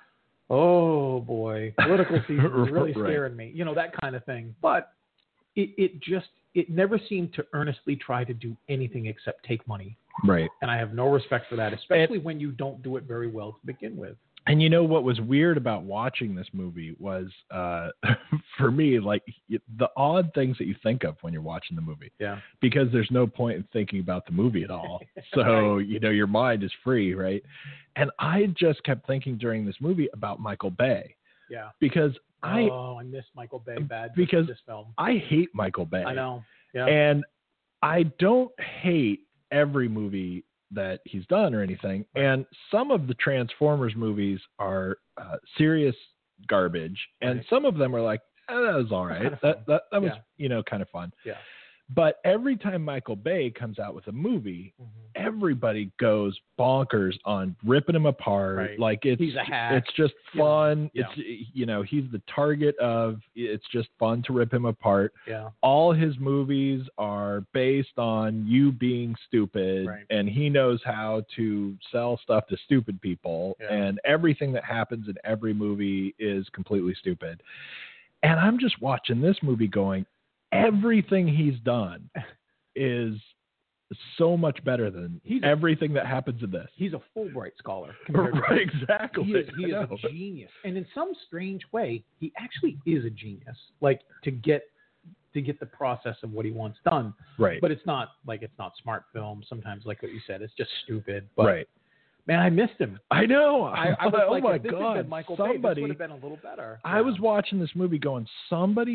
oh boy, political season is really Right. scaring me. You know, that kind of thing. But it, it just, it never seemed to earnestly try to do anything except take money. Right. And I have no respect for that, especially when you don't do it very well to begin with. And you know what was weird about watching this movie was, uh, for me, like y- the odd things that you think of when you're watching the movie, Yeah. because there's no point in thinking about the movie at all. So, you know, your mind is free, right? And I just kept thinking during this movie about Michael Bay, Yeah. because I, oh, I miss Michael Bay bad because this film. I hate Michael Bay. I know. Yeah. And I don't hate every movie that he's done or anything. And some of the Transformers movies are uh, serious garbage, and Right. some of them are like, eh, that was all right. kind of that fun. that that was Yeah. you know kind of fun. Yeah. But every time Michael Bay comes out with a movie, Mhm. everybody goes bonkers on ripping him apart. Right. Like it's He's a hack. it's just You know, fun. yeah. It's you know he's the target of. It's just fun to rip him apart. Yeah. All his movies are based on you being stupid, Right. and he knows how to sell stuff to stupid people, Yeah. and everything that happens in every movie is completely stupid. And I'm just watching this movie going, everything he's done is so much better than He's a- everything that happens in this. He's a Fulbright scholar. compared to Right, exactly. He is, he I is know. a genius, and in some strange way, he actually is a genius. Like to get to get the process of what he wants done, Right. but it's not like it's not smart film. Sometimes, like what you said, it's just stupid. But right. man, I missed him. I know. I, I was oh like, my if this had God. been Michael Bay, this Somebody. would have been a little better. I Yeah. was watching this movie going, somebody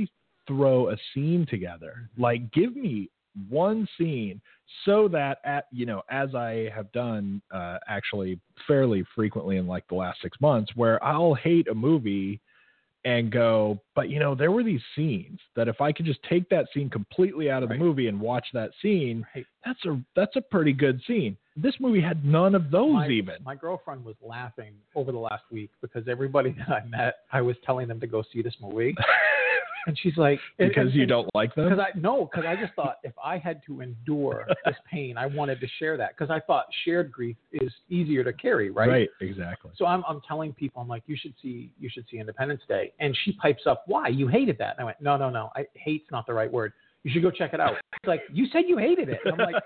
throw a scene together. Like, give me one scene so that, at you know, as I have done uh, actually fairly frequently in like the last six months, where I'll hate a movie and go, but you know, there were these scenes that if I could just take that scene completely out of Right. the movie and watch that scene, Right. that's a that's a pretty good scene. This movie had none of those my, even. My girlfriend was laughing over the last week because everybody that I met, I was telling them to go see this movie. And she's like, because and, you and, don't like them? Because I no, because I just thought if I had to endure this pain, I wanted to share that because I thought shared grief is easier to carry, right? Right, exactly. So I'm I'm telling people, I'm like, you should see you should see Independence Day, and she pipes up, why? You hated that? And I went, no, no, no, I hate's not the right word. You should go check it out. It's like, you said you hated it, and I'm like,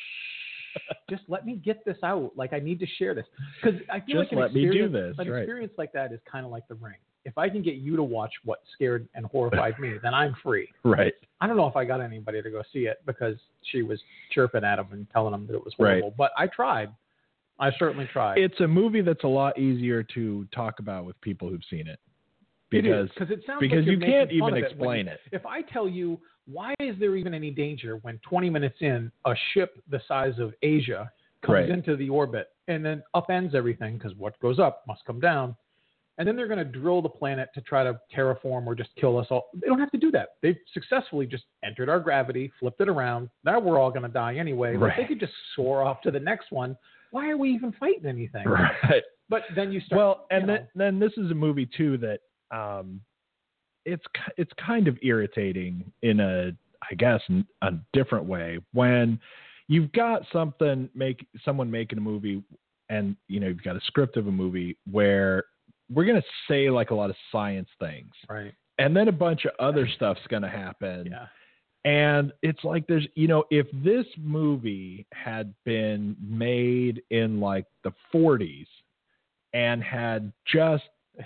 shh, just let me get this out. Like, I need to share this because I feel Just like an let me do experience, this, an right. experience like that is kind of like The Ring. If I can get you to watch what scared and horrified me, then I'm free. Right. I don't know if I got anybody to go see it because she was chirping at him and telling him that it was horrible. Right. But I tried. I certainly tried. It's a movie that's a lot easier to talk about with people who've seen it. Because Because it, it sounds because like you're you can't making fun even of it when explain you- it. If I tell you, why is there even any danger when twenty minutes in, a ship the size of Asia comes Right. into the orbit and then upends everything because what goes up must come down. And then they're going to drill the planet to try to terraform or just kill us all. They don't have to do that. They've successfully just entered our gravity, flipped it around. Now we're all going to die anyway. Like, Right. they could just soar off to the next one. Why are we even fighting anything? Right. But then you start. Well, and you then, know, then this is a movie too that um, it's ki- it's kind of irritating in a, I guess, n- a different way when you've got something make someone making a movie, and you know you've got a script of a movie where we're gonna say like a lot of science things, right. and then a bunch of other stuff's gonna happen. Yeah. And it's like there's, you know, if this movie had been made in like the forties and had just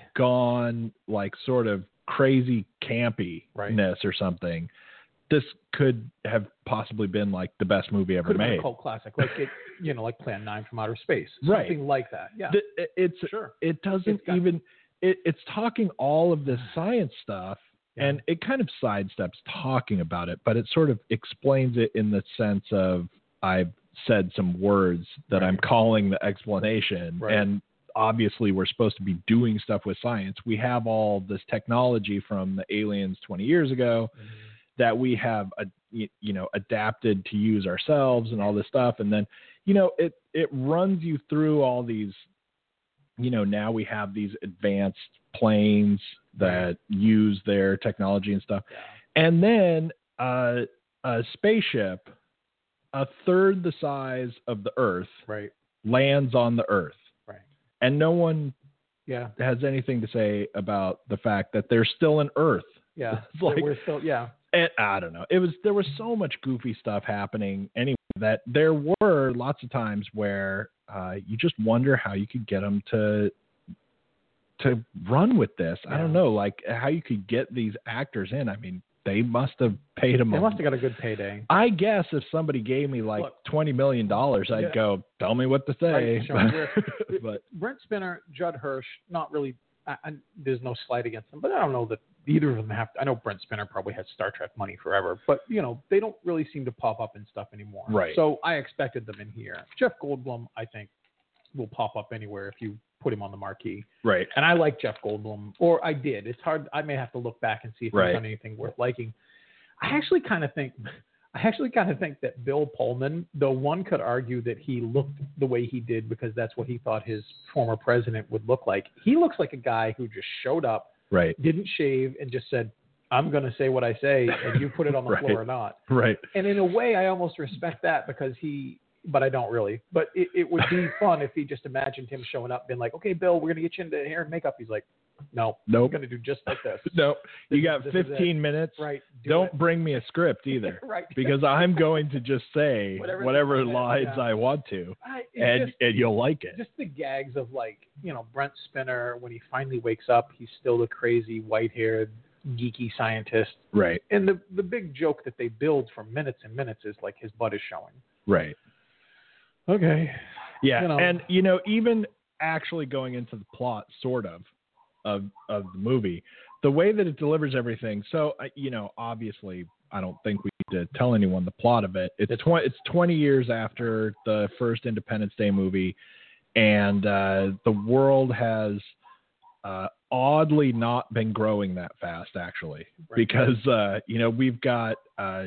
gone like sort of crazy campiness Right. or something, this could have possibly been like the best movie ever Could have been made. a cult classic, like it, you know, like Plan Nine from Outer Space, Right. something like that. Yeah, The- it's sure. it doesn't It's got- even it, it's talking all of this science stuff. Yeah. And it kind of sidesteps talking about it, but it sort of explains it in the sense of I've said some words that Right. I'm calling the explanation. Right. And obviously we're supposed to be doing stuff with science. We have all this technology from the aliens twenty years ago Mhm. that we have, uh, you, you know, adapted to use ourselves and all this stuff. And then, you know, it, it runs you through all these, you know, now we have these advanced planes that use their technology and stuff. Yeah. And then uh, a spaceship, a third the size of the Earth, Right. lands on the Earth. Right. And no one Yeah. has anything to say about the fact that there's still an Earth. Yeah. It's like- we're still. Yeah. And I don't know. It was there was so much goofy stuff happening anyway that there were lots of times where uh, you just wonder how you could get them to to run with this. I don't Yeah. know, like how you could get these actors in. I mean, they must have paid them. They a- must have got a good payday. I guess if somebody gave me like Look, twenty million dollars, I'd yeah. go, tell me what to say. Right, show me where- but Brent Spinner, Judd Hirsch, not really. I, I, there's no slight against them, but I don't know that either of them have. I know Brent Spinner probably had Star Trek money forever, but you know they don't really seem to pop up in stuff anymore. Right. So I expected them in here. Jeff Goldblum, I think, will pop up anywhere if you put him on the marquee. right. And I like Jeff Goldblum, or I did. It's hard. I may have to look back and see if Right. he's done anything worth liking. I actually kind of think. I actually kind of think that Bill Pullman, though one could argue that he looked the way he did because that's what he thought his former president would look like. He looks like a guy who just showed up, Right. didn't shave, and just said, I'm going to say what I say, and you put it on the Right. floor or not. Right. And in a way, I almost respect that because he, but I don't really. But it, it would be fun if he just imagined him showing up, being like, okay, Bill, we're going to get you into hair and makeup. He's like, no, Nope. I'm going to do just like this. No, you This- got this is it. fifteen minutes. Right. do Don't it. bring me a script either. Right. Because I'm going to just say Whatever's whatever in my head, lines yeah. I want to, I, it and just, and you'll like it. just the gags of like, you know, Brent Spinner, when he finally wakes up, he's still the crazy white-haired geeky scientist. Right, And the the big joke that they build for minutes and minutes is like his butt is showing. right. Okay. Yeah, You know. and you know, even actually going into the plot, sort of, of of the movie, the way that it delivers everything. So, uh, you know, obviously, I don't think we need to tell anyone the plot of it. It's twenty. It's twenty years after the first Independence Day movie, and uh, the world has uh, oddly not been growing that fast, actually, right. because uh, you know we've got uh,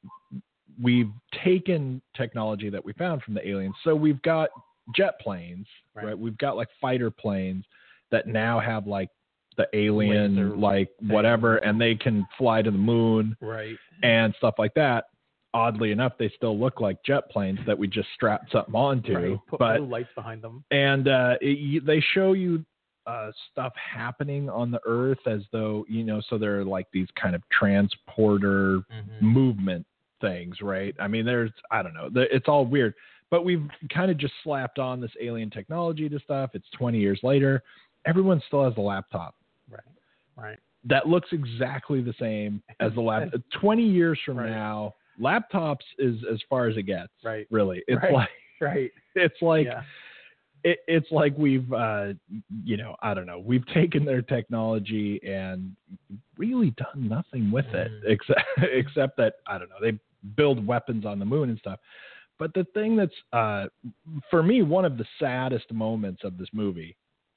we've taken technology that we found from the aliens. So we've got jet planes, right? right? We've got like fighter planes that now have like the alien, Laser like whatever, thing. And they can fly to the moon, right, and stuff like that. Oddly enough, they still look like jet planes that we just strapped something onto, right. Put but blue lights behind them. And uh, it, they show you uh, stuff happening on the Earth as though you know. So there are like these kind of transporter mm-hmm. movement things, right? I mean, there's I don't know, it's all weird, but we've kind of just slapped on this alien technology to stuff. It's twenty years later. Everyone still has a laptop. Right. Right. That looks exactly the same as the laptop. twenty years from right. now, laptops is as far as it gets. Right. Really. It's right. like right. It's like yeah. it, it's like we've uh, you know, I don't know. We've taken their technology and really done nothing with it mm. except except that I don't know, they build weapons on the moon and stuff. But the thing that's uh, for me one of the saddest moments of this movie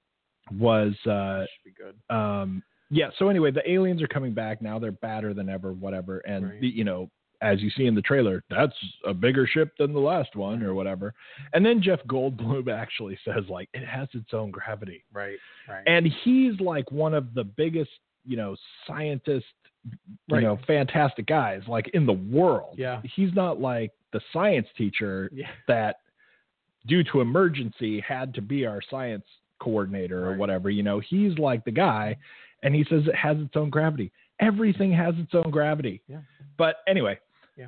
was uh, should be good. Um, yeah. So anyway, the aliens are coming back now. They're badder than ever, whatever. And right. the, you know, as you see in the trailer, that's a bigger ship than the last one or whatever. And then Jeff Goldblum actually says like it has its own gravity. Right. Right. And he's like one of the biggest, you know, scientists, you right. know, fantastic guys like in the world. Yeah. He's not like the science teacher yeah. that due to emergency had to be our science coordinator or right. whatever, you know, he's like the guy and he says it has its own gravity. Everything has its own gravity. Yeah. But anyway, yeah.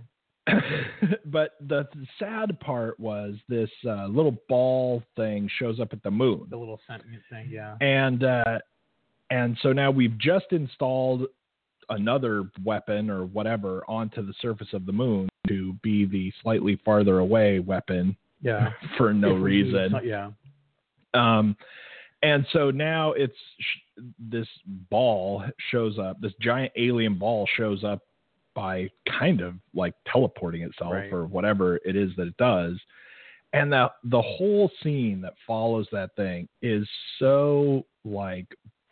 but the, the sad part was this uh, little ball thing shows up at the moon. The little sentient thing. Yeah. And, uh, and so now we've just installed another weapon or whatever onto the surface of the moon to be the slightly farther away weapon. Yeah. For no reason. Yeah. Um, and so now it's sh- this ball shows up, this giant alien ball shows up by kind of like teleporting itself right. or whatever it is that it does. And the, the whole scene that follows that thing is so like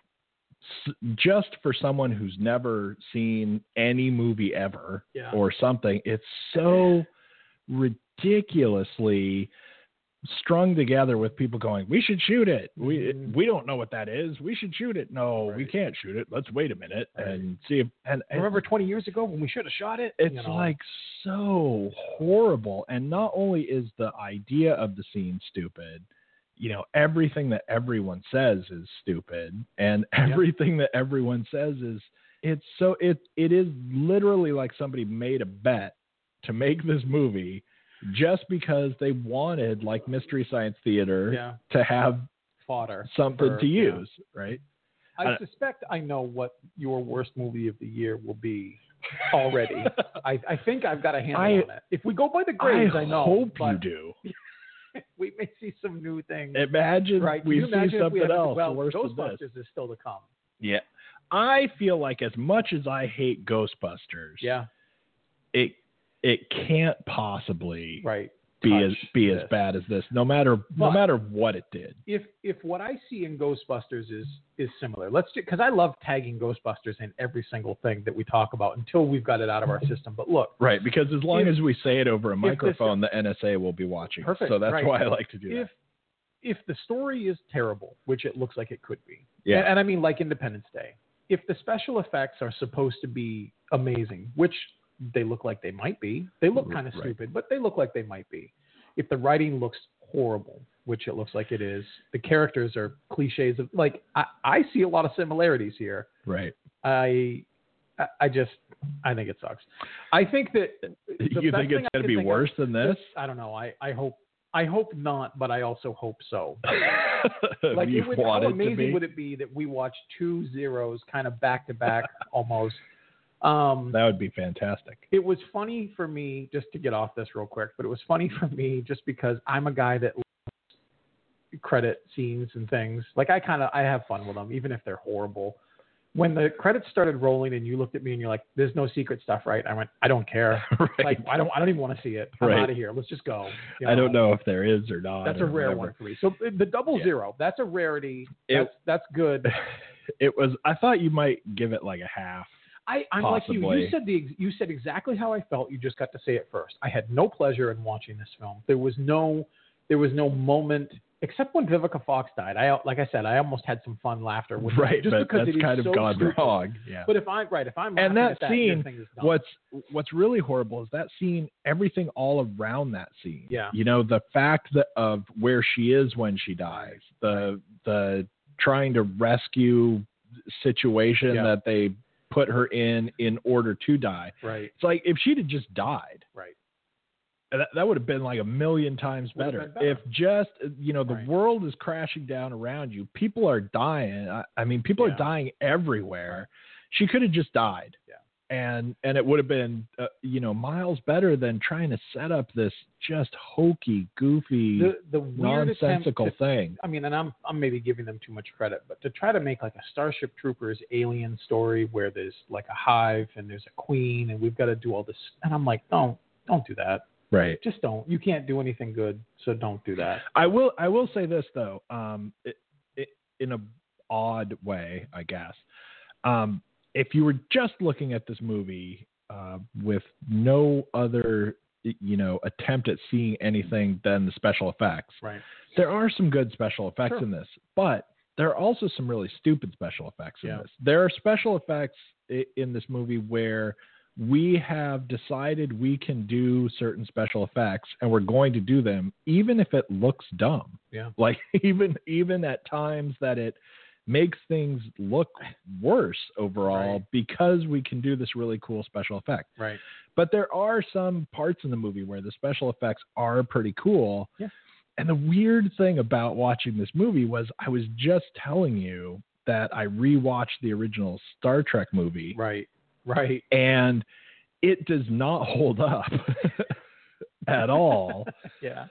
s- just for someone who's never seen any movie ever yeah. or something. It's so ridiculously strung together with people going, we should shoot it. We mm-hmm. we don't know what that is. We should shoot it. No, right. we can't shoot it. Let's wait a minute right. and see if. And, and remember twenty years ago when we should have shot it. It's you know? like so horrible. And not only is the idea of the scene stupid, you know, everything that everyone says is stupid, and everything yep. that everyone says is it's so it it is literally like somebody made a bet to make this movie. Just because they wanted, like Mystery Science Theater, yeah. to have fodder, something for, to use, yeah. right? I, I suspect I know what your worst movie of the year will be already. I, I think I've got a handle I, on it. If we go by the grades, I, I know. hope you do. We may see some new things. Imagine right? we you imagine see something we else well, worse Ghostbusters than this. is still to come. Yeah, I feel like as much as I hate Ghostbusters, yeah, it it can't possibly right. be as be this. as bad as this, no matter but no matter what it did. If if what I see in Ghostbusters is is similar, let's because I love tagging Ghostbusters in every single thing that we talk about until we've got it out of our system. But look, right, because as long if, as we say it over a microphone, this, the N S A will be watching. Perfect. So that's right. why I like to do if, that. If the story is terrible, which it looks like it could be, yeah, and, and I mean like Independence Day, if the special effects are supposed to be amazing, which they look like they might be, they look kind of right. stupid, but they look like they might be. If the writing looks horrible, which it looks like it is, the characters are cliches of like I, I see a lot of similarities here. Right. I I just I think it sucks. I think that you think it's going to be worse of, than this? I don't know. I, I hope I hope not, but I also hope so. Like you it would, want how it amazing to be? would it be that we watch two zeros kind of back to back almost. Um, that would be fantastic. It was funny for me, just to get off this real quick, but it was funny for me just because I'm a guy that loves credit scenes and things. Like I kind of, I have fun with them, even if they're horrible. When the credits started rolling and you looked at me and you're like, "There's no secret stuff, right?" I went, "I don't care. Right. Like, I don't, I don't even want to see it. I'm Right. out of here. Let's just go." You I don't know if there is or not. That's a or rare whatever. one for me. So the double Yeah. zero, that's a rarity. It- That's that's good. It was. I thought you might give it like a half. I, I'm like you. Possibly. You said the you said exactly how I felt. You just got to say it first. I had no pleasure in watching this film. There was no there was no moment except when Vivica Fox died. I like I said, I almost had some fun laughter with Right, it, just but because that's it is kind of so gone stupid. wrong. Yeah. But if I'm right, if I'm And laughing that at scene, that, thing is dumb. what's what's really horrible is that scene. Everything all around that scene. Yeah. You know, the fact that of where she is when she dies, the the trying to rescue situation Yeah. that they put her in in order to die. right, It's like if she'd have just died, right, that, that would have been like a million times Would have better. been better. If just, you know, the Right. world is crashing down around you. People are dying. I, I mean, people Yeah. are dying everywhere. She could have just died. Yeah. And, and it would have been, uh, you know, miles better than trying to set up this just hokey, goofy, the the weird attempt nonsensical to, thing. I mean, and I'm I'm maybe giving them too much credit, but to try to make like a Starship Troopers alien story where there's like a hive and there's a queen and we've got to do all this, and I'm like, don't don't do that. Right. Just don't. You can't do anything good, so don't do that. I will. I will say this though, um, it, it, in a odd way, I guess. Um, if you were just looking at this movie uh, with no other, you know, attempt at seeing anything than the special effects, Right. there are some good special effects Sure. in this, but there are also some really stupid special effects in Yeah. this. There are special effects i- in this movie where we have decided we can do certain special effects and we're going to do them even if it looks dumb. Yeah. Like even even at times that it makes things look worse overall Right. because we can do this really cool special effect. Right. But there are some parts in the movie where the special effects are pretty cool. Yeah. And the weird thing about watching this movie was I was just telling you that I rewatched the original Star Trek movie. Right. Right. And it does not hold up at all Yeah.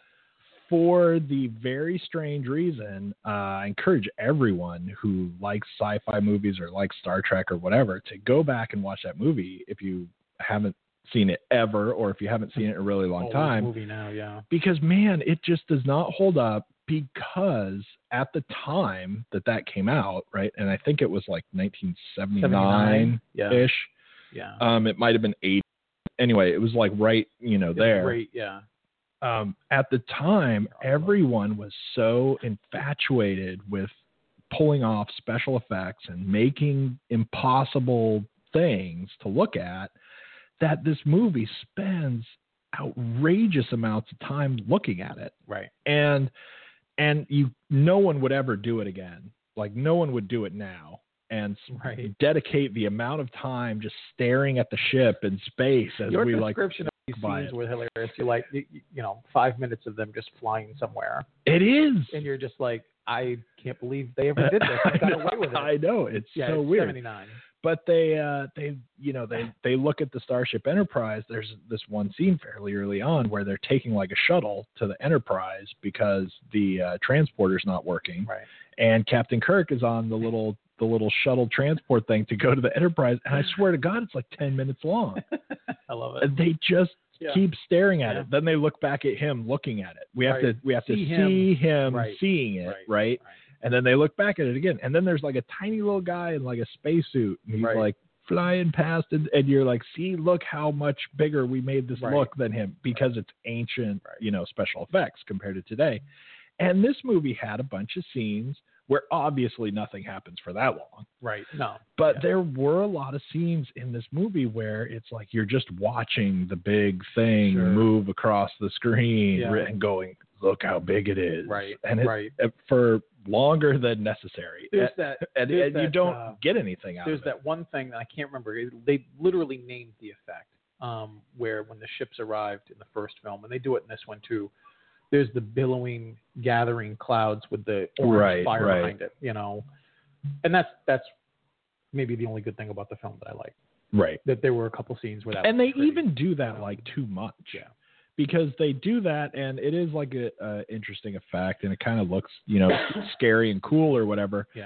for the very strange reason. Uh, I encourage everyone who likes sci-fi movies or likes Star Trek or whatever to go back and watch that movie if you haven't seen it ever or if you haven't seen it in a really long Old time. movie now. Yeah. Because, man, it just does not hold up because at the time that that came out, right, and I think it was like nineteen seventy-nine-ish. Yeah. Yeah. Um, it might have been eighty. Anyway, it was like right, you know, It's there. Great. Yeah. Um, at the time, everyone was so infatuated with pulling off special effects and making impossible things to look at that this movie spends outrageous amounts of time looking at it. Right. And and you no one would ever do it again. Like no one would do it now and s- Right. dedicate the amount of time just staring at the ship in space as Your we like description of these by scenes it. were hilarious. You like, you, you know, five minutes of them just flying somewhere, It is. and you're just like, I can't believe they ever did this. They got I know, away with it. I know it's yeah, so it's weird. seventy-nine. But they, uh, they, you know, they, they look at the Starship Enterprise. There's this one scene fairly early on where they're taking like a shuttle to the Enterprise because the uh, transporter's not working, Right. and Captain Kirk is on the little, the little shuttle transport thing to go to the Enterprise. And I swear to God, it's like ten minutes long. I love it. And they just Yeah. keep staring at Yeah. it. Then they look back at him looking at it. We have Right. to, we have See to him. see him Right. seeing it, Right. right? Right. And then they look back at it again. And then there's like a tiny little guy in like a spacesuit. And he's Right. like flying past it. And you're like, see, look how much bigger we made this Right. look than him because it's ancient, Right. you know, special effects compared to today. And this movie had a bunch of scenes where obviously nothing happens for that long. Right. No. But Yeah. there were a lot of scenes in this movie where it's like you're just watching the big thing Sure. move across the screen Yeah. and going, look how big it is. Right. And it, Right. uh, for longer than necessary. There's and that. and, there's and you that, don't uh, get anything out There's of it. that one thing that I can't remember. It- They literally named the effect um, where when the ships arrived in the first film, and they do it in this one too. There's the billowing, gathering clouds with the orange Right, fire right. behind it, you know, and that's that's maybe the only good thing about the film that I like. Right. That there were a couple scenes where that And was they pretty. even do that like too much. Yeah. Because they do that, and it is like a, a interesting effect, and it kind of looks, you know, scary and cool or whatever. Yeah.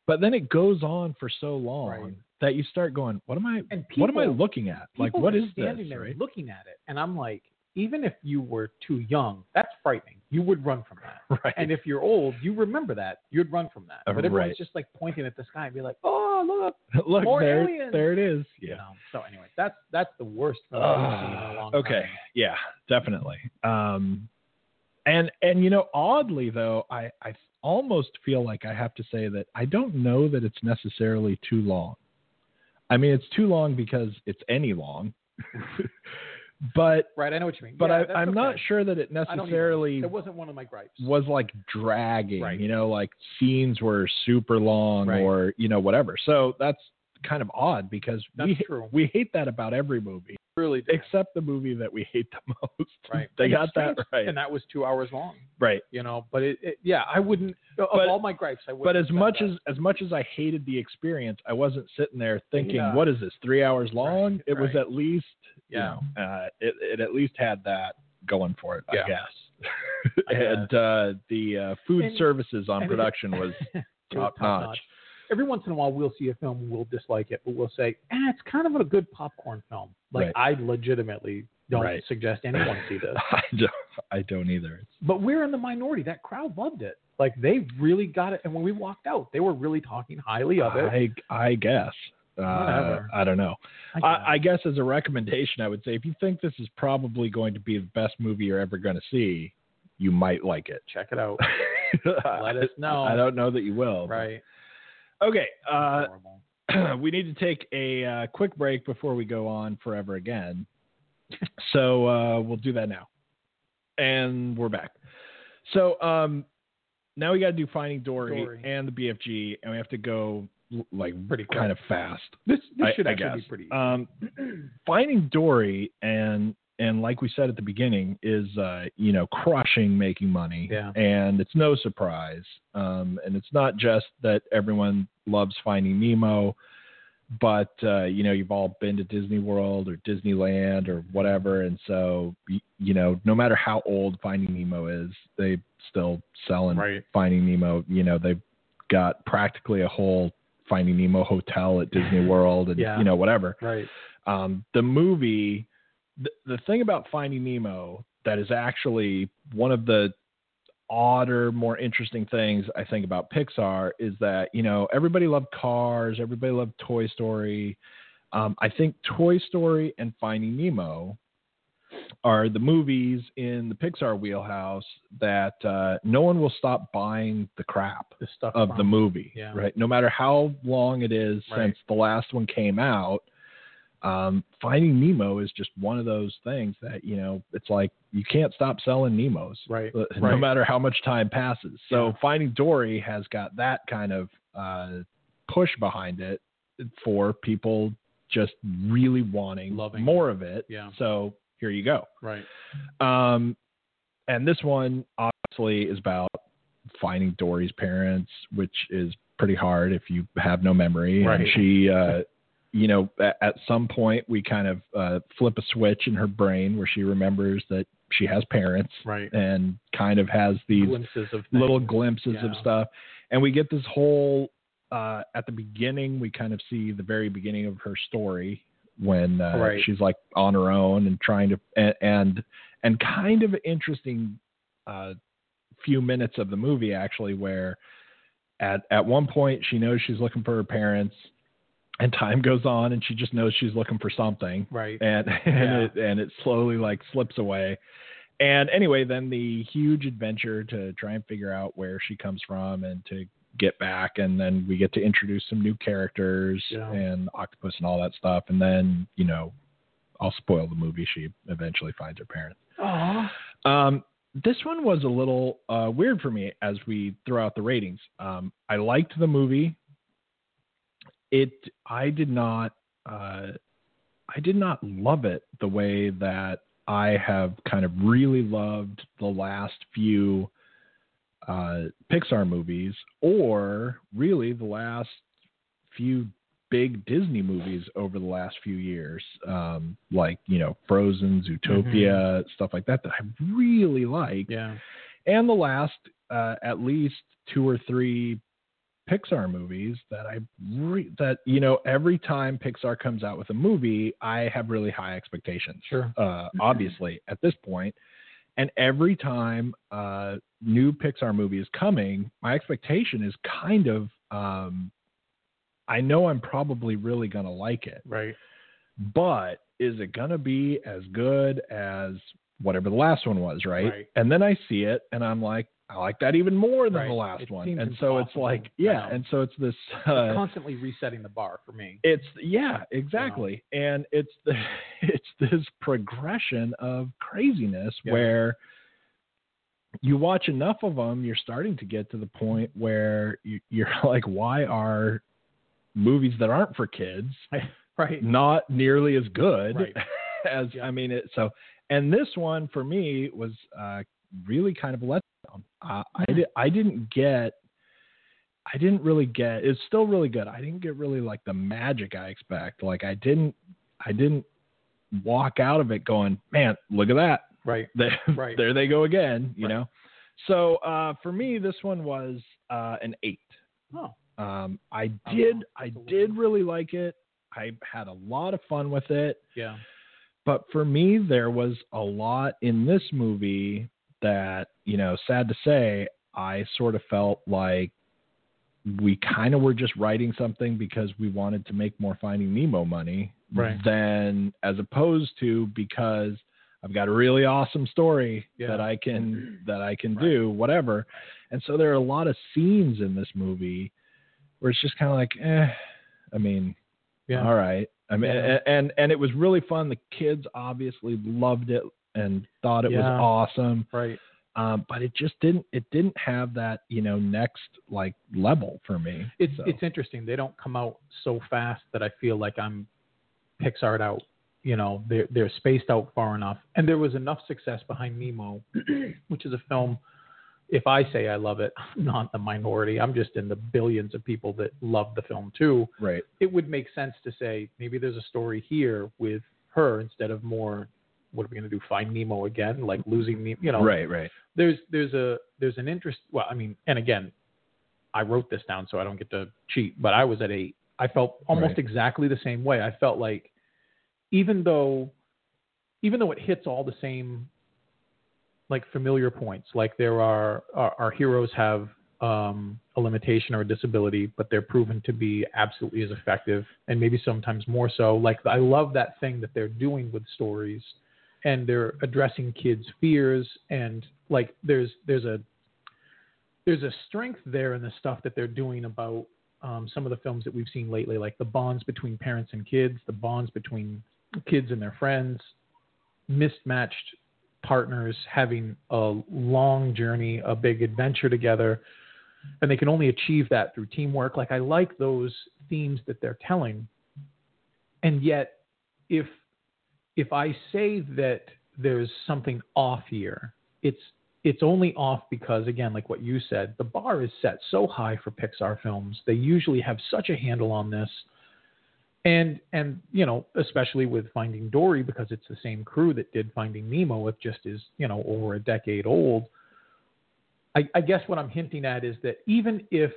but then it goes on for so long Right. that you start going, what am I, And people, what am I looking at? Like, people what are is standing this? there Right? looking at it, and I'm like, even if you were too young, that's frightening. You would run from that. Right. And if you're old, you remember that. You'd run from that. Uh, But everyone's right. just like pointing at the sky and be like, "Oh, look, Look, more there, aliens." there it is. Yeah. You know. So anyway, that's that's the worst film I've seen in a long okay. time. Yeah, definitely. Um, and and you know, oddly though, I I almost feel like I have to say that I don't know that it's necessarily too long. I mean, it's too long because it's any long. But Right, I know what you mean. but yeah, I, that's I'm okay. not sure that it I don't necessarily either. It wasn't one of my gripes. was like dragging, Right. you know, like scenes were super long Right. or, you know, whatever. So that's kind of odd because That's we true. we hate that about every movie, Really do. except the movie that we hate the most. Right. They And got it's that strange, right. And that was two hours long. Right. You know, but it, it yeah, I wouldn't of But- all my gripes, I wouldn't. But as have said much that. as as much as I hated the experience, I wasn't sitting there thinking, Yeah. "What is this? Three hours long?" Right, It was right. at least, Yeah. you know, uh, it it at least had that going for it, Yeah. I guess. I and uh, the uh, food And- services on and it- production was It was top top-notch. notch. Every once in a while, we'll see a film, we'll dislike it, but we'll say, eh, it's kind of a good popcorn film. Like, I legitimately don't Right. suggest anyone see this. I don't, I don't either. It's, But we're in the minority. That crowd loved it. Like, they really got it. And when we walked out, they were really talking highly of it. I I guess. Uh, Whatever. I don't know. I I, guess. I guess as a recommendation, I would say if you think this is probably going to be the best movie you're ever going to see, you might like it. Check it out. Let us know. I don't know that you will. but- Right. Okay. Uh, Horrible. we need to take a uh, quick break before we go on forever again. So uh, we'll do that now. And we're back. So um, now we got to do Finding Dory, Dory. and the B F G, and we have to go l- like Pretty quick. kind of fast. This, this I- should I actually guess. be pretty easy. Um, Finding Dory and and like we said at the beginning is uh, you know crushing making money, Yeah. and it's no surprise. Um, and it's not just that everyone loves Finding Nemo, but uh, you know you've all been to Disney World or Disneyland or whatever, and so y- you know no matter how old Finding Nemo is, they still selling Right. Finding Nemo. You know they've got practically a whole Finding Nemo hotel at Disney World, and Yeah. you know whatever. Right. Um, the movie, the, the thing about Finding Nemo that is actually one of the odder, more interesting things I think about Pixar is that, you know, everybody loved Cars, everybody loved Toy Story. Um, I think Toy Story and Finding Nemo are the movies in the Pixar wheelhouse that uh, no one will stop buying the crap The stuff of from- the movie, Yeah. right? No matter how long it is Right. since the last one came out, um, Finding Nemo is just one of those things that, you know, it's like you can't stop selling Nemos, Right. uh, no Right. matter how much time passes. So Yeah. Finding Dory has got that kind of uh, push behind it for people just really wanting Loving more of it. Yeah. So here you go. Right. Um, and this one obviously is about finding Dory's parents, which is pretty hard if you have no memory. Right. And she, uh, you know, at, at some point we kind of uh, flip a switch in her brain where she remembers that she has parents Right. and kind of has these Glimpses of little things. glimpses of Yeah. stuff. And we get this whole, uh, at the beginning, we kind of see the very beginning of her story when uh, Right. she's like on her own and trying to, and, and, and kind of interesting uh, few minutes of the movie actually, where at, at one point she knows she's looking for her parents and time goes on and she just knows she's looking for something. Right. And, and Yeah. it, and it slowly like slips away. And anyway, then the huge adventure to try and figure out where she comes from and to get back. And then we get to introduce some new characters Yeah. and Octopus and all that stuff. And then, you know, I'll spoil the movie. She eventually finds her parents. Aw. Um, this one was a little uh, weird for me as we throw out the ratings. Um, I liked the movie. It, I did not, uh, I did not love it the way that I have kind of really loved the last few uh, Pixar movies, or really the last few big Disney movies over the last few years, um, like, you know, Frozen, Zootopia, stuff like that, that I really like. Yeah. And the last uh, at least two or three Pixar movies that I re- that you know every time Pixar comes out with a movie, I have really high expectations. Sure. Uh, obviously, at this point, and every time a new Pixar movie is coming, my expectation is kind of um, I know I'm probably really gonna like it, Right. but is it gonna be as good as whatever the last one was, right? Right. And then I see it, and I'm like, I like that even more than Right. the last It one. seems And so it's impossible. like, I yeah, know. and so it's this. It's Uh, constantly resetting the bar for me. it's yeah, exactly, and it's the it's this progression of craziness Yeah. where you watch enough of them, you're starting to get to the point where you, you're like, why are movies that aren't for kids Right. not nearly as good Right. as Yeah. I mean it so and this one for me was uh really kind of a letdown. uh, I, di- I didn't get I didn't really get it's still really good. I didn't get really like the magic I expect. Like I didn't I didn't walk out of it going, man, look at that, Right. there, Right. there they go again, you Right. know. So uh for me this one was uh an eight. Oh. um I Oh, did wow. I That's a did little- really like it. I had a lot of fun with it. Yeah. But for me, there was a lot in this movie that, you know, sad to say, I sort of felt like we kind of were just writing something because we wanted to make more Finding Nemo money, Right. than as opposed to because I've got a really awesome story Yeah. that I can that I can Right. do, whatever. And so there are a lot of scenes in this movie where it's just kind of like, eh, I mean, Yeah. all right. I mean, Yeah. and, and and it was really fun. The kids obviously loved it and thought it was Yeah. awesome. Right. Um, but it just didn't. It didn't have that, you know, next like level for me. It's So, it's interesting. They don't come out so fast that I feel like I'm Pixar'd out. You know, they're they're spaced out far enough, and there was enough success behind Nemo, which is a film. If I say I love it, I'm not the minority. I'm just in the billions of people that love the film too. right. It would make sense to say maybe there's a story here with her instead of more. What are we going to do? Find Nemo again? Like losing Nemo? You know, Right. Right. there's there's a there's an interest. Well, I mean, and again, I wrote this down so I don't get to cheat, but I was at eight. I felt almost Right. exactly the same way. I felt like even though even though it hits all the same like familiar points, like there are our, our heroes have um, a limitation or a disability, but they're proven to be absolutely as effective, and maybe sometimes more so. Like I love that thing that they're doing with stories, and they're addressing kids' fears, and like there's there's a there's a strength there in the stuff that they're doing about um, some of the films that we've seen lately, like the bonds between parents and kids, the bonds between kids and their friends, mismatched partners having a long journey, a big adventure together, and they can only achieve that through teamwork. Like I like those themes that they're telling. And yet if if I say that there's something off here, it's it's only off because, again, like what you said, the bar is set so high for Pixar films. They usually have such a handle on this. And, and you know, especially with Finding Dory, because it's the same crew that did Finding Nemo, it just is, you know, over a decade old. I, I guess what I'm hinting at is that even if,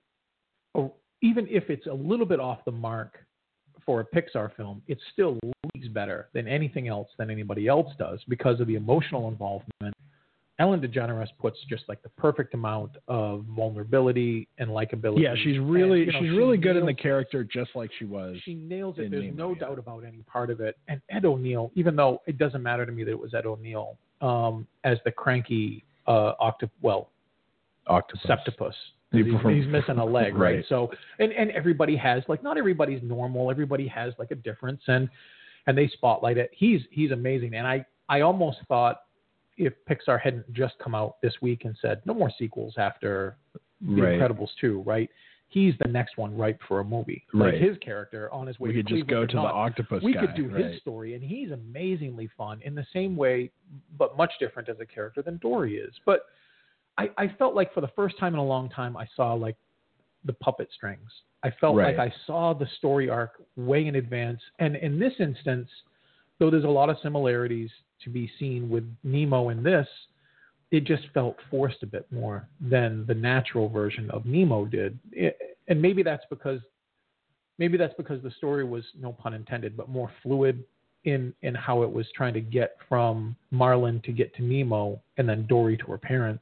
or even if it's a little bit off the mark for a Pixar film, it still leagues better than anything else than anybody else does because of the emotional involvement. Ellen DeGeneres puts just like the perfect amount of vulnerability and likability. Yeah, she's really and, you know, she's she really good in the nails- character, just like she was. She nails it. in There's Nemo, no yeah. doubt about any part of it. And Ed O'Neill, even though it doesn't matter to me that it was Ed O'Neill um, as the cranky uh, octop, well, Octopus. septopus. He's, he's missing a leg, right? Right. So, and, and everybody has, like, not everybody's normal. Everybody has like a difference, and and they spotlight it. He's he's amazing, and I I almost thought if Pixar hadn't just come out this week and said no more sequels after The Right. Incredibles two, right? He's the next one ripe for a movie. Like Right. his character on his way. We to could just go Cleveland to or the not, octopus we guy. could do right. his story, and he's amazingly fun in the same way, but much different as a character than Dory is. But I, I felt like for the first time in a long time, I saw like the puppet strings. I felt Right. like I saw the story arc way in advance. And in this instance, though there's a lot of similarities to be seen with Nemo in this, it just felt forced a bit more than the natural version of Nemo did. It, and maybe that's because maybe that's because the story was, no pun intended, but more fluid in in how it was trying to get from Marlin to get to Nemo, and then Dory to her parents.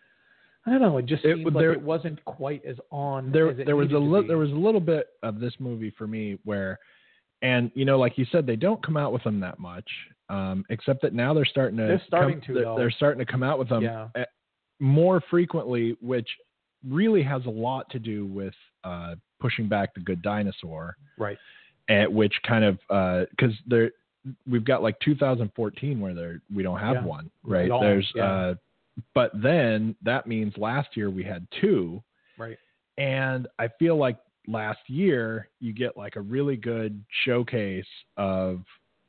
I don't know. It just seemed it, like there, it wasn't quite as on. There, as it there was a li- there was a little bit of this movie for me where, and you know, like you said, they don't come out with them that much, um, except that now they're starting to. They're starting come, to. They're, though. they're starting to come out with them Yeah. more frequently, which really has a lot to do with uh, pushing back The Good Dinosaur, right? At which kind of because uh, there we've got like two thousand fourteen where there we don't have yeah. one, right? All, There's. yeah. Uh, But then that means last year we had two. Right. And I feel like last year you get like a really good showcase of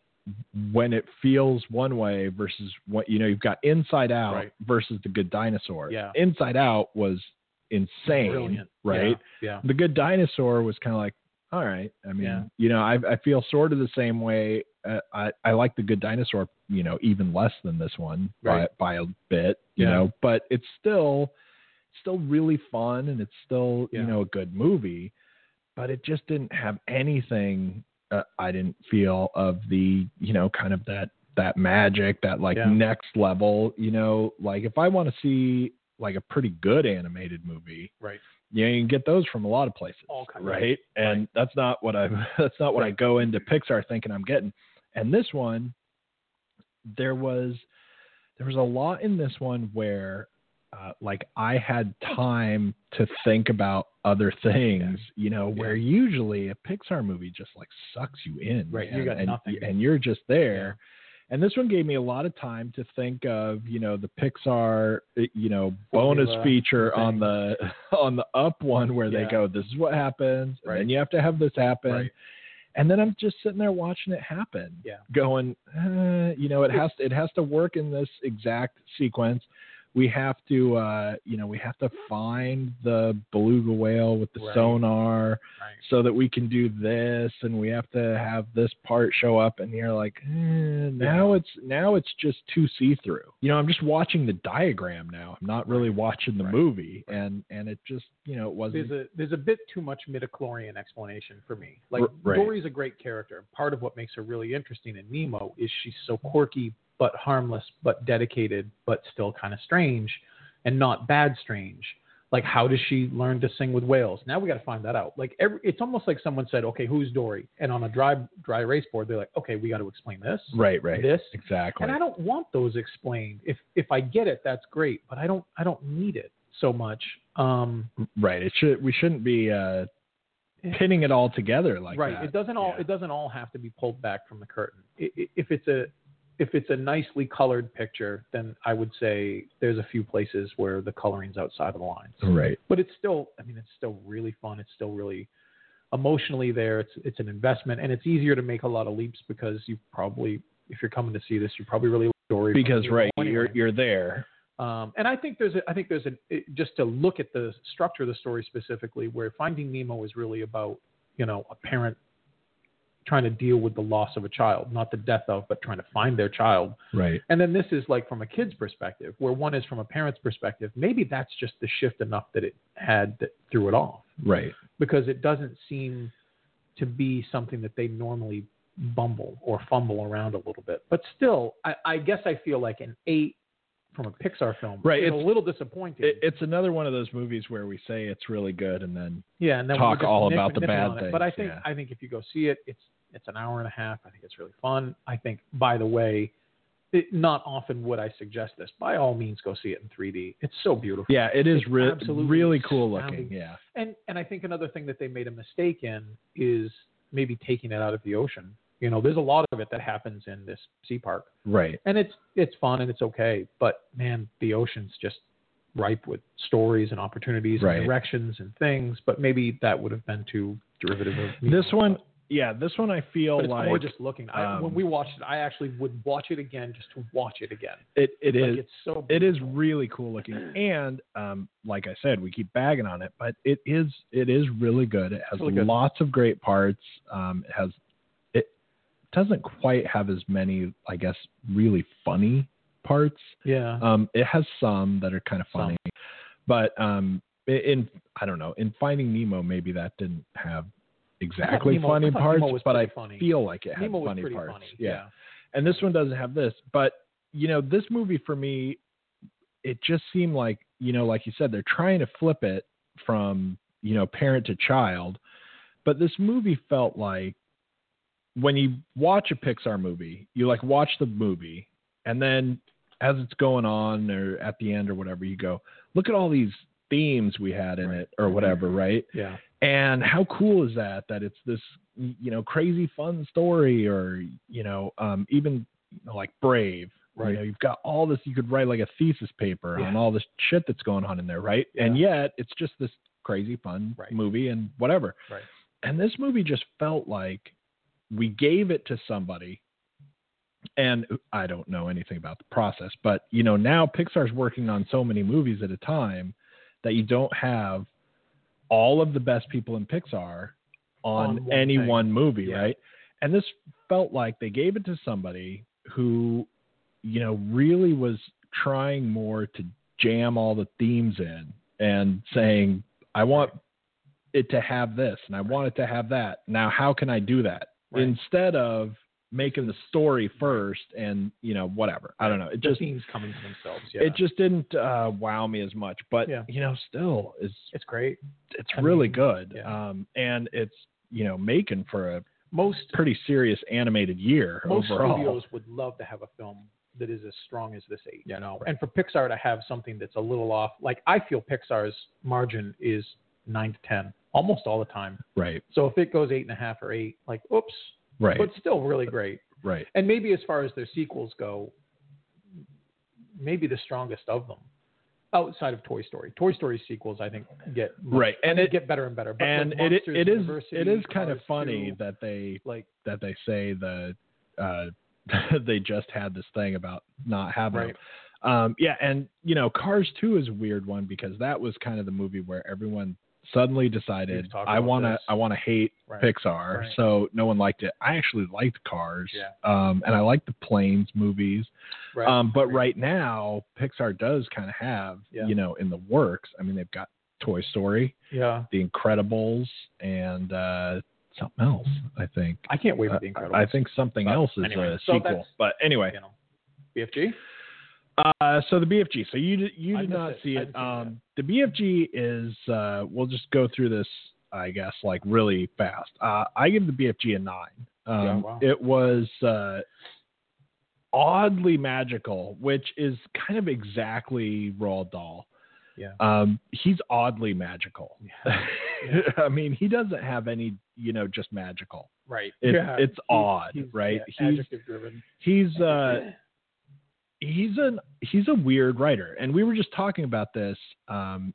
when it feels one way versus what, you know, you've got Inside Out right. versus The Good Dinosaur. Yeah. Inside Out was insane, Brilliant. right? Yeah. yeah. The Good Dinosaur was kind of like, all right. I mean, yeah. you know, I, I feel sort of the same way. Uh, I, I like The Good Dinosaur, you know, even less than this one right. by, by a bit, you yeah. know, but it's still, still really fun and it's still, yeah. you know, a good movie, but it just didn't have anything uh, I didn't feel of the, you know, kind of that, that magic, that like yeah. next level, you know, like if I want to see like a pretty good animated movie, right. you know, you can get those from a lot of places, right? right? And right. that's not what I that's not what right. I go into Pixar thinking I'm getting. And this one, there was there was a lot in this one where, uh, like, I had time to think about other things, yeah. you know, where yeah. usually a Pixar movie just like sucks you in, right? Man, you got and, nothing, and you're just there. Yeah. And this one gave me a lot of time to think of, you know, the Pixar, you know, bonus Formula feature thing. on the on the Up one where yeah. they go, this is what happens, right. and then you have to have this happen. Right. And then I'm just sitting there watching it happen, yeah. going, eh, you know, it has to, it has to work in this exact sequence. We have to, uh, you know, we have to find the beluga whale with the right. sonar right. so that we can do this, and we have to have this part show up. And you're like, eh, now yeah. it's now it's just too see-through. You know, I'm just watching the diagram now. I'm not really watching the right. movie, right. and and it just, you know, it wasn't. There's a there's a bit too much midichlorian explanation for me. Like right. Dory's a great character. Part of what makes her really interesting in Nemo is she's so quirky, but harmless, but dedicated, but still kind of strange, and not bad strange. Like, how does she learn to sing with whales? Now we got to find that out. Like, every, it's almost like someone said, okay, who's Dory? And on a dry dry erase board, they're like, okay, we got to explain this. Right, right. This. Exactly. And I don't want those explained. If if I get it, that's great, but I don't I don't need it so much. Um, right. It should we shouldn't be uh, pinning it all together like right. that. Right. It doesn't all yeah. it doesn't all have to be pulled back from the curtain. It, it, if it's a If it's a nicely colored picture, then I would say there's a few places where the coloring's outside of the lines. Right. But it's still, I mean, it's still really fun. It's still really emotionally there. It's it's an investment, and it's easier to make a lot of leaps because you probably, if you're coming to see this, you probably really like the story. Because right, anyway. you're you're there. Um, and I think there's a, I think there's a it, just to look at the structure of the story specifically, where Finding Nemo is really about, you know, a parent trying to deal with the loss of a child, not the death of, but trying to find their child. Right. And then this is like from a kid's perspective, where one is from a parent's perspective. Maybe that's just the shift enough that it had that threw it off. Right. Because it doesn't seem to be something that they normally bumble or fumble around a little bit. But still, I, I guess I feel like an eight from a Pixar film right. is it's a little disappointing. It, it's another one of those movies where we say it's really good and then yeah, and then talk all nip, about the bad things. But I think yeah. I think if you go see it, it's it's an hour and a half. I think it's really fun. I think, by the way, it, not often would I suggest this. By all means, go see it in three D. It's so beautiful. Yeah, it is it's re- really cool astounding. looking. Yeah. And and I think another thing that they made a mistake in is maybe taking it out of the ocean. You know, there's a lot of it that happens in this sea park. Right. And it's it's fun and it's okay. But, man, the ocean's just ripe with stories and opportunities right. and directions and things. But maybe that would have been too derivative of me. This one, yeah, this one I feel but it's like... more just looking. I, um, when we watched it, I actually would watch it again just to watch it again. It It like is. It's so it is really cool looking. And, um, like I said, we keep bagging on it, but it is it is really good. It has really good. lots of great parts. Um, it has... doesn't quite have as many, I guess, really funny parts. Yeah. Um, it has some that are kind of funny, some. but um, in I don't know, in Finding Nemo, maybe that didn't have exactly Nemo, funny I parts, but I funny. feel like it had Nemo funny was parts. Funny. Yeah. yeah. And this one doesn't have this, but you know, this movie for me, it just seemed like, you know, like you said, they're trying to flip it from, you know, parent to child, but this movie felt like when you watch a Pixar movie, you like watch the movie and then as it's going on or at the end or whatever, you go, look at all these themes we had in right. it or whatever. Right. Yeah. And how cool is that, that it's this, you know, crazy fun story or, you know, um, even you know, like Brave, right. You know, you've got all this, you could write like a thesis paper yeah. on all this shit that's going on in there. Right. Yeah. And yet it's just this crazy fun right. movie and whatever. Right. And this movie just felt like we gave it to somebody. And I don't know anything about the process, but you know, now Pixar's working on so many movies at a time that you don't have all of the best people in Pixar on, on one any thing. one movie, yeah. right? And this felt like they gave it to somebody who, you know, really was trying more to jam all the themes in and saying, I want it to have this and I want it to have that. Now, how can I do that? Right. Instead of making the story first and, you know, whatever. I don't know. It the just themes coming to themselves. Yeah. It just didn't uh, wow me as much, but yeah. you know, still is it's great. It's I really mean, good. Yeah. Um, and it's, you know, making for a most pretty serious animated year most overall. studios would love to have a film that is as strong as this eight, you know, right. and for Pixar to have something that's a little off, like I feel Pixar's margin is nine to ten almost all the time. Right. So if it goes eight and a half or eight, like, oops, right. but still really great. Right. And maybe as far as their sequels go, maybe the strongest of them outside of Toy Story. Toy Story sequels, I think, get much, right, and it get better and better. But and like it it is it is kind Cars of funny two, that they like that they say the uh, they just had this thing about not having right. them. Um, yeah, and you know, Cars two is a weird one because that was kind of the movie where everyone suddenly decided I want to I want to hate right. Pixar, right. so no one liked it. I actually liked Cars, yeah. um, and I like the Planes movies. Right. Um, but right. right now, Pixar does kind of have yeah. you know in the works. I mean, they've got Toy Story, yeah, The Incredibles, and uh, something else. I think I can't wait for The Incredibles. Uh, I think something but else is anyway, a so sequel. But anyway, you know, B F G. Uh, so the B F G. So you did, you I did not it. see it. Um, the B F G is. Uh, we'll just go through this, I guess, like really fast. Uh, I give the B F G a nine. Um, yeah, wow. It was uh, oddly magical, which is kind of exactly Roald Dahl. Yeah. Um, he's oddly magical. Yeah. Yeah. I mean, he doesn't have any, you know, just magical. Right. It's, yeah. it's he's, odd, he's, right? Yeah, he's adjective driven. He's uh. He's a he's a weird writer, and we were just talking about this. Um,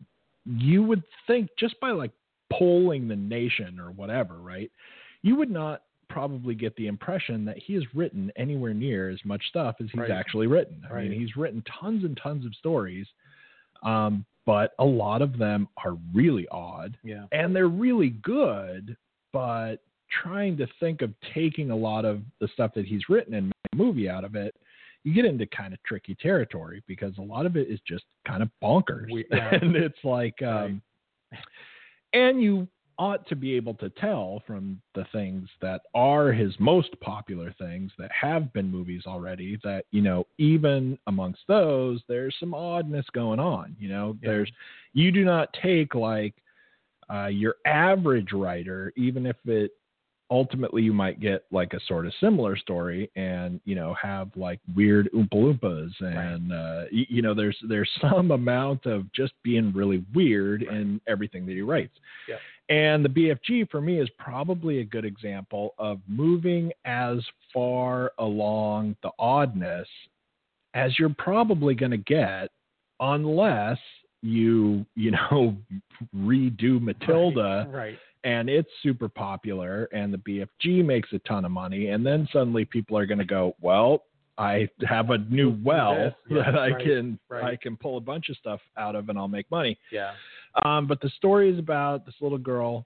you would think just by like polling the nation or whatever, right? You would not probably get the impression that he has written anywhere near as much stuff as he's right. actually written. I right. mean, he's written tons and tons of stories, um, but a lot of them are really odd, yeah, and they're really good. But trying to think of taking a lot of the stuff that he's written and make a movie out of it, you get into kind of tricky territory because a lot of it is just kind of bonkers. We, yeah. And it's like, um, right. and you ought to be able to tell from the things that are his most popular things that have been movies already that, you know, even amongst those, there's some oddness going on. You know, yeah. there's, you do not take like uh, your average writer, even if it, ultimately you might get like a sort of similar story and, you know, have like weird Oompa Loompas and, right. uh, you, you know, there's, there's some amount of just being really weird right. in everything that he writes. Yeah. And the B F G for me is probably a good example of moving as far along the oddness as you're probably going to get unless you, you know, redo Matilda. Right. right. And it's super popular and the B F G makes a ton of money. And then suddenly people are going to go, well, I have a new well yeah, that I right, can, right. I can pull a bunch of stuff out of and I'll make money. Yeah. Um, but the story is about this little girl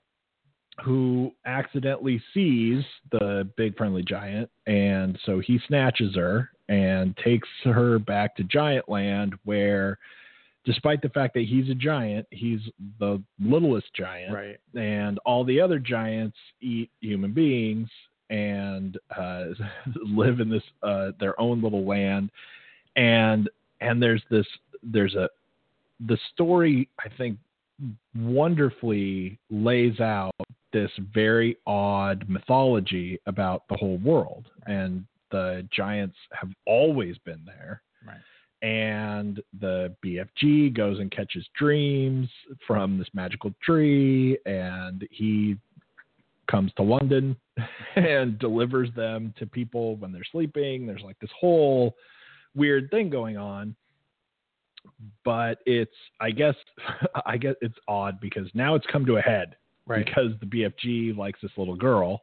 who accidentally sees the big friendly giant. And so he snatches her and takes her back to Giant Land where despite the fact that he's a giant, he's the littlest giant, Right. and all the other giants eat human beings and uh, live in this uh, their own little land. And and there's this there's a the story, I think, wonderfully lays out this very odd mythology about the whole world. And the giants have always been there. Right. And the B F G goes and catches dreams from this magical tree, and he comes to London and delivers them to people when they're sleeping. There's like this whole weird thing going on. But it's, I guess, I guess it's odd because now it's come to a head, right? Because the B F G likes this little girl,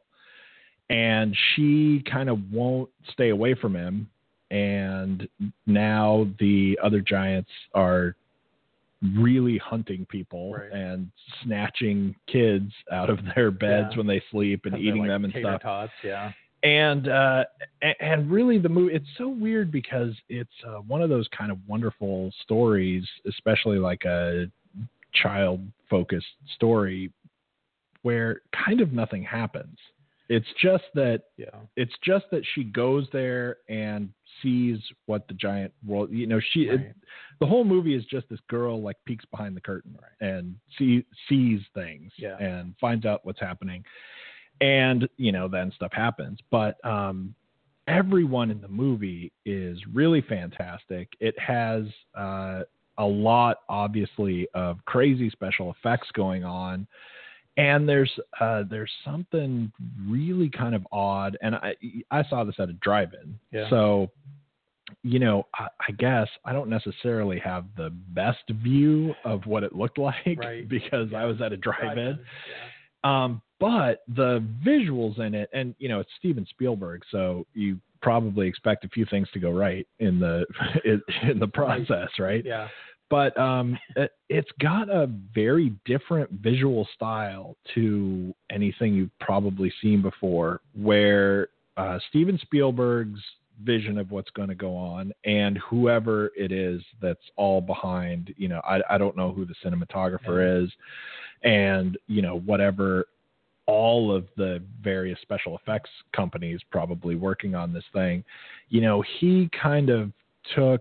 and she kind of won't stay away from him. And now the other giants are really hunting people, right, and snatching kids out of their beds, yeah, when they sleep, and eating like them and stuff. Tots, yeah. And, uh, and really the movie, it's so weird because it's uh, one of those kind of wonderful stories, especially like a child focused story where kind of nothing happens. It's just that, yeah, it's just that she goes there and sees what the giant world, you know, she, right, it, the whole movie is just this girl like peeks behind the curtain, right, and see, sees things, yeah, and finds out what's happening. And, you know, then stuff happens. But um, everyone in the movie is really fantastic. It has uh, a lot, obviously, of crazy special effects going on. And there's uh, there's something really kind of odd. And I, I saw this at a drive-in. Yeah. So, you know, I, I guess I don't necessarily have the best view of what it looked like, right, because, yeah, I was at a drive-in. drive-in. Yeah. Um, but the visuals in it, and, you know, it's Steven Spielberg, so you probably expect a few things to go right in the in, in the process, right? Yeah. But um, it, it's got a very different visual style to anything you've probably seen before, where uh, Steven Spielberg's vision of what's going to go on, and whoever it is that's all behind, you know, I, I don't know who the cinematographer, yeah, is, and, you know, whatever, all of the various special effects companies probably working on this thing, you know, he kind of took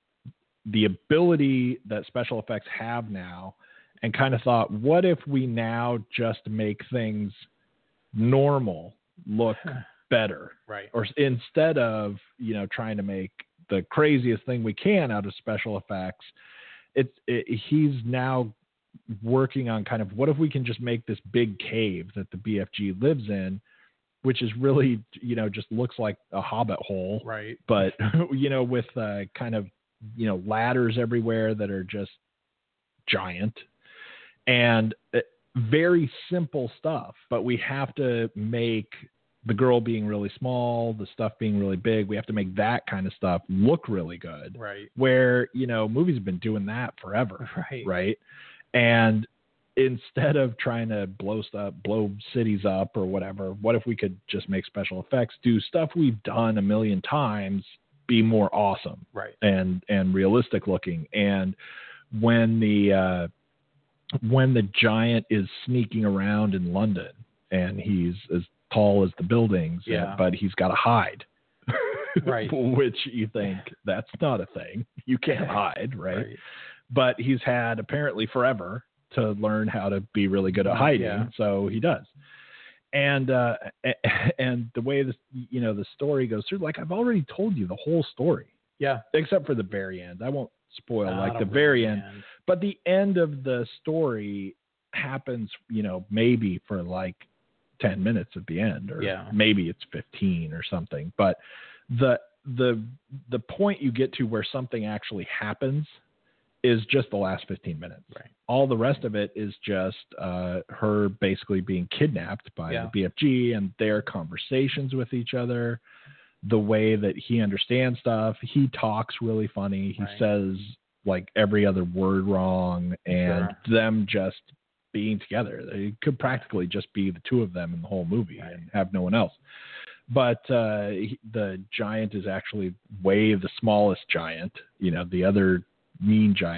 the ability that special effects have now and kind of thought, what if we now just make things normal look better? Right. Or instead of, you know, trying to make the craziest thing we can out of special effects, it's it, he's now working on kind of, what if we can just make this big cave that the B F G lives in, which is really, you know, just looks like a hobbit hole. Right. But, you know, with uh, kind of, you know, ladders everywhere that are just giant, and very simple stuff, but we have to make the girl being really small, the stuff being really big. We have to make that kind of stuff look really good. Right. Where, you know, movies have been doing that forever. Right. Right. And instead of trying to blow stuff, blow cities up or whatever, what if we could just make special effects, do stuff we've done a million times, be more awesome, right, and and realistic looking. And when the uh, when the giant is sneaking around in London, and he's as tall as the buildings, yeah, but he's got to hide, right, which you think that's not a thing, you can't hide, right? Right. But he's had apparently forever to learn how to be really good at hiding, yeah, so he does. And uh, and the way this, you know, the story goes through, like I've already told you the whole story. Yeah. Except for the very end. I won't spoil no, like the very end. end. But the end of the story happens, you know, maybe for like ten minutes at the end, or yeah, maybe it's fifteen or something. But the the the point you get to where something actually happens is just the last fifteen minutes. Right. All the rest of it is just uh, her basically being kidnapped by, yeah, the B F G, and their conversations with each other, the way that he understands stuff. He talks really funny. He, right, says like every other word wrong, and sure, them just being together. It could practically just be the two of them in the whole movie, right, and have no one else. But uh, he, the giant is actually way the smallest giant. You know, the other mean giants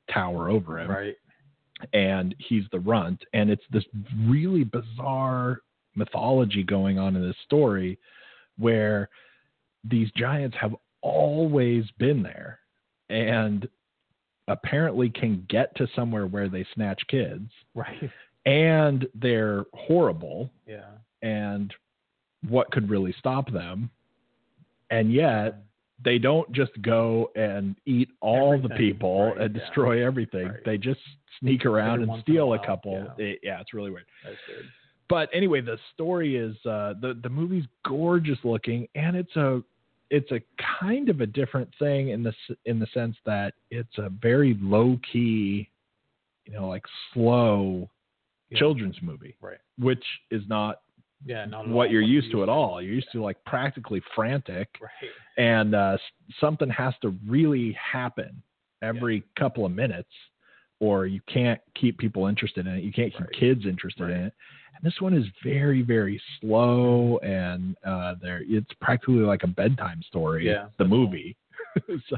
tower over him. Right. And he's the runt. And it's this really bizarre mythology going on in this story where these giants have always been there and apparently can get to somewhere where they snatch kids. Right. And they're horrible. Yeah. And what could really stop them? And yet they don't just go and eat all Everything. the people Right. and Yeah. destroy everything. Right. They just sneak around Every and once in a steal a, while, couple. yeah. It- yeah, it's really weird. That's good. But anyway, the story is uh, the the movie's gorgeous looking, and it's a it's a kind of a different thing in the s- in the sense that it's a very low key, you know, like slow Yeah. children's movie, Right. which is not Yeah. Not at what all you're what used to at all. You're used to like practically frantic, Right. and uh, s- something has to really happen every couple of minutes, or you can't keep people interested in it. You can't keep Right. kids interested Right. in it. And this one is very, very slow, and uh, there it's practically like a bedtime story. Yeah, the that's movie. so,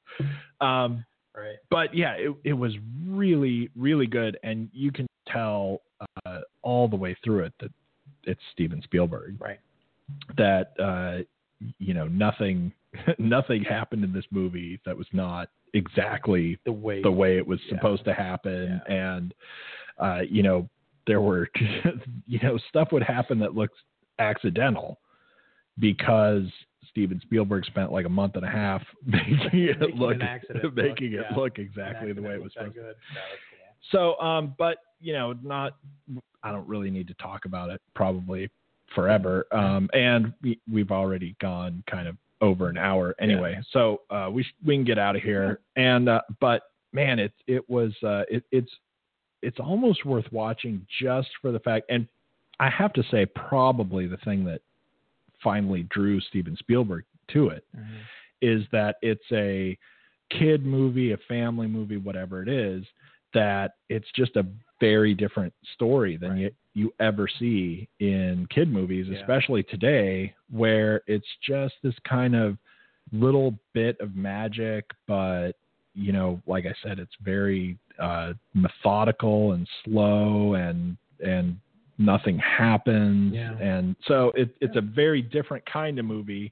um, Right. but yeah, it, it was really, really good, and you can tell uh, all the way through it that it's Steven Spielberg. Right. That uh, you know nothing, nothing happened in this movie that was not exactly The way. the way it was Yeah. supposed to happen, Yeah. and uh, you know there were you know stuff would happen that looks accidental because Steven Spielberg spent like a month and a half making it Making look an accident making look, it yeah. look exactly the way it was That supposed to. good. Yeah, that's cool. So, um, but you know, not. I don't really need to talk about it probably forever. Um, and we, we've already gone kind of over an hour anyway, Yeah. so uh, we sh- we can get out of here. And uh, but man, it it was uh, it, it's it's almost worth watching just for the fact. And I have to say, probably the thing that finally drew Steven Spielberg to it Mhm. is that it's a kid movie, a family movie, whatever it is, that it's just a very different story than Right. you, you ever see in kid movies, Yeah. especially today, where it's just this kind of little bit of magic, but you know, like I said, it's very uh, methodical and slow, and and nothing happens, Yeah. and so it, it's a very different kind of movie.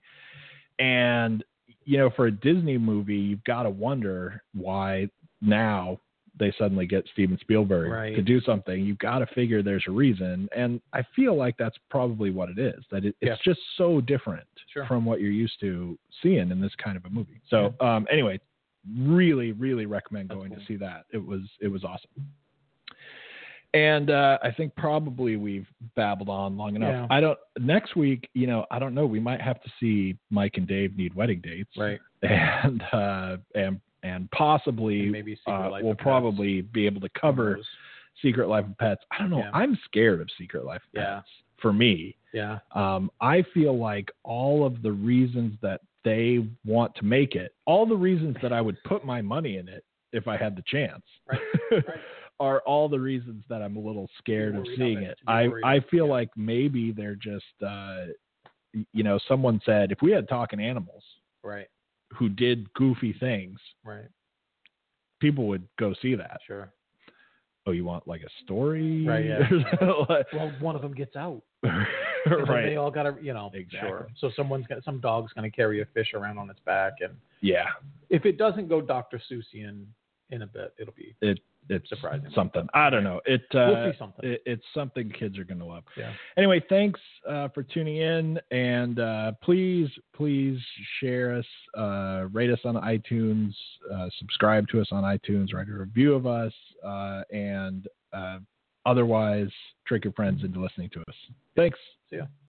And you know, for a Disney movie, you've got to wonder why now they suddenly get Steven Spielberg Right. to do something. You've got to figure there's a reason, and I feel like that's probably what it is. That it, it's Yeah. just so different Sure. from what you're used to seeing in this kind of a movie. So, um, anyway, really, really recommend That's going cool. to see that. It was it was awesome. And uh, I think probably we've babbled on long enough. Yeah. I don't. Next week, you know, I don't know. We might have to see Mike and Dave Need Wedding Dates, Right. and uh, and and possibly And maybe Secret uh, Life we'll of Pets. probably be able to cover Those. Secret Life of Pets. I don't know. Yeah. I'm scared of Secret Life of Yeah. Pets. For me, Yeah. um, I feel like all of the reasons that they want to make it, all the reasons that I would put my money in it if I had the chance, Right. Right. are all the reasons that I'm a little scared Be of worried seeing of it. it, to be I, worried I of, feel yeah. like maybe they're just, uh, you know, someone said if we had talking animals Right. who did goofy things, Right. people would go see that. Sure. Oh, you want like a story? Right, yeah. Like- Well, one of them gets out. And then right. They all got to, you know. Exactly. Sure. So someone's got some dog's going to carry a fish around on its back, and Yeah. if it doesn't go Doctor Seussian in a bit, it'll be It it's surprising. something. I don't know. It uh, We'll see something. It, it's something kids are going to love. Yeah. Anyway, thanks uh, for tuning in, and uh, please, please share us, uh, rate us on iTunes, uh, subscribe to us on iTunes, write a review of us, uh, and uh, otherwise trick your friends into listening to us. Thanks. See ya.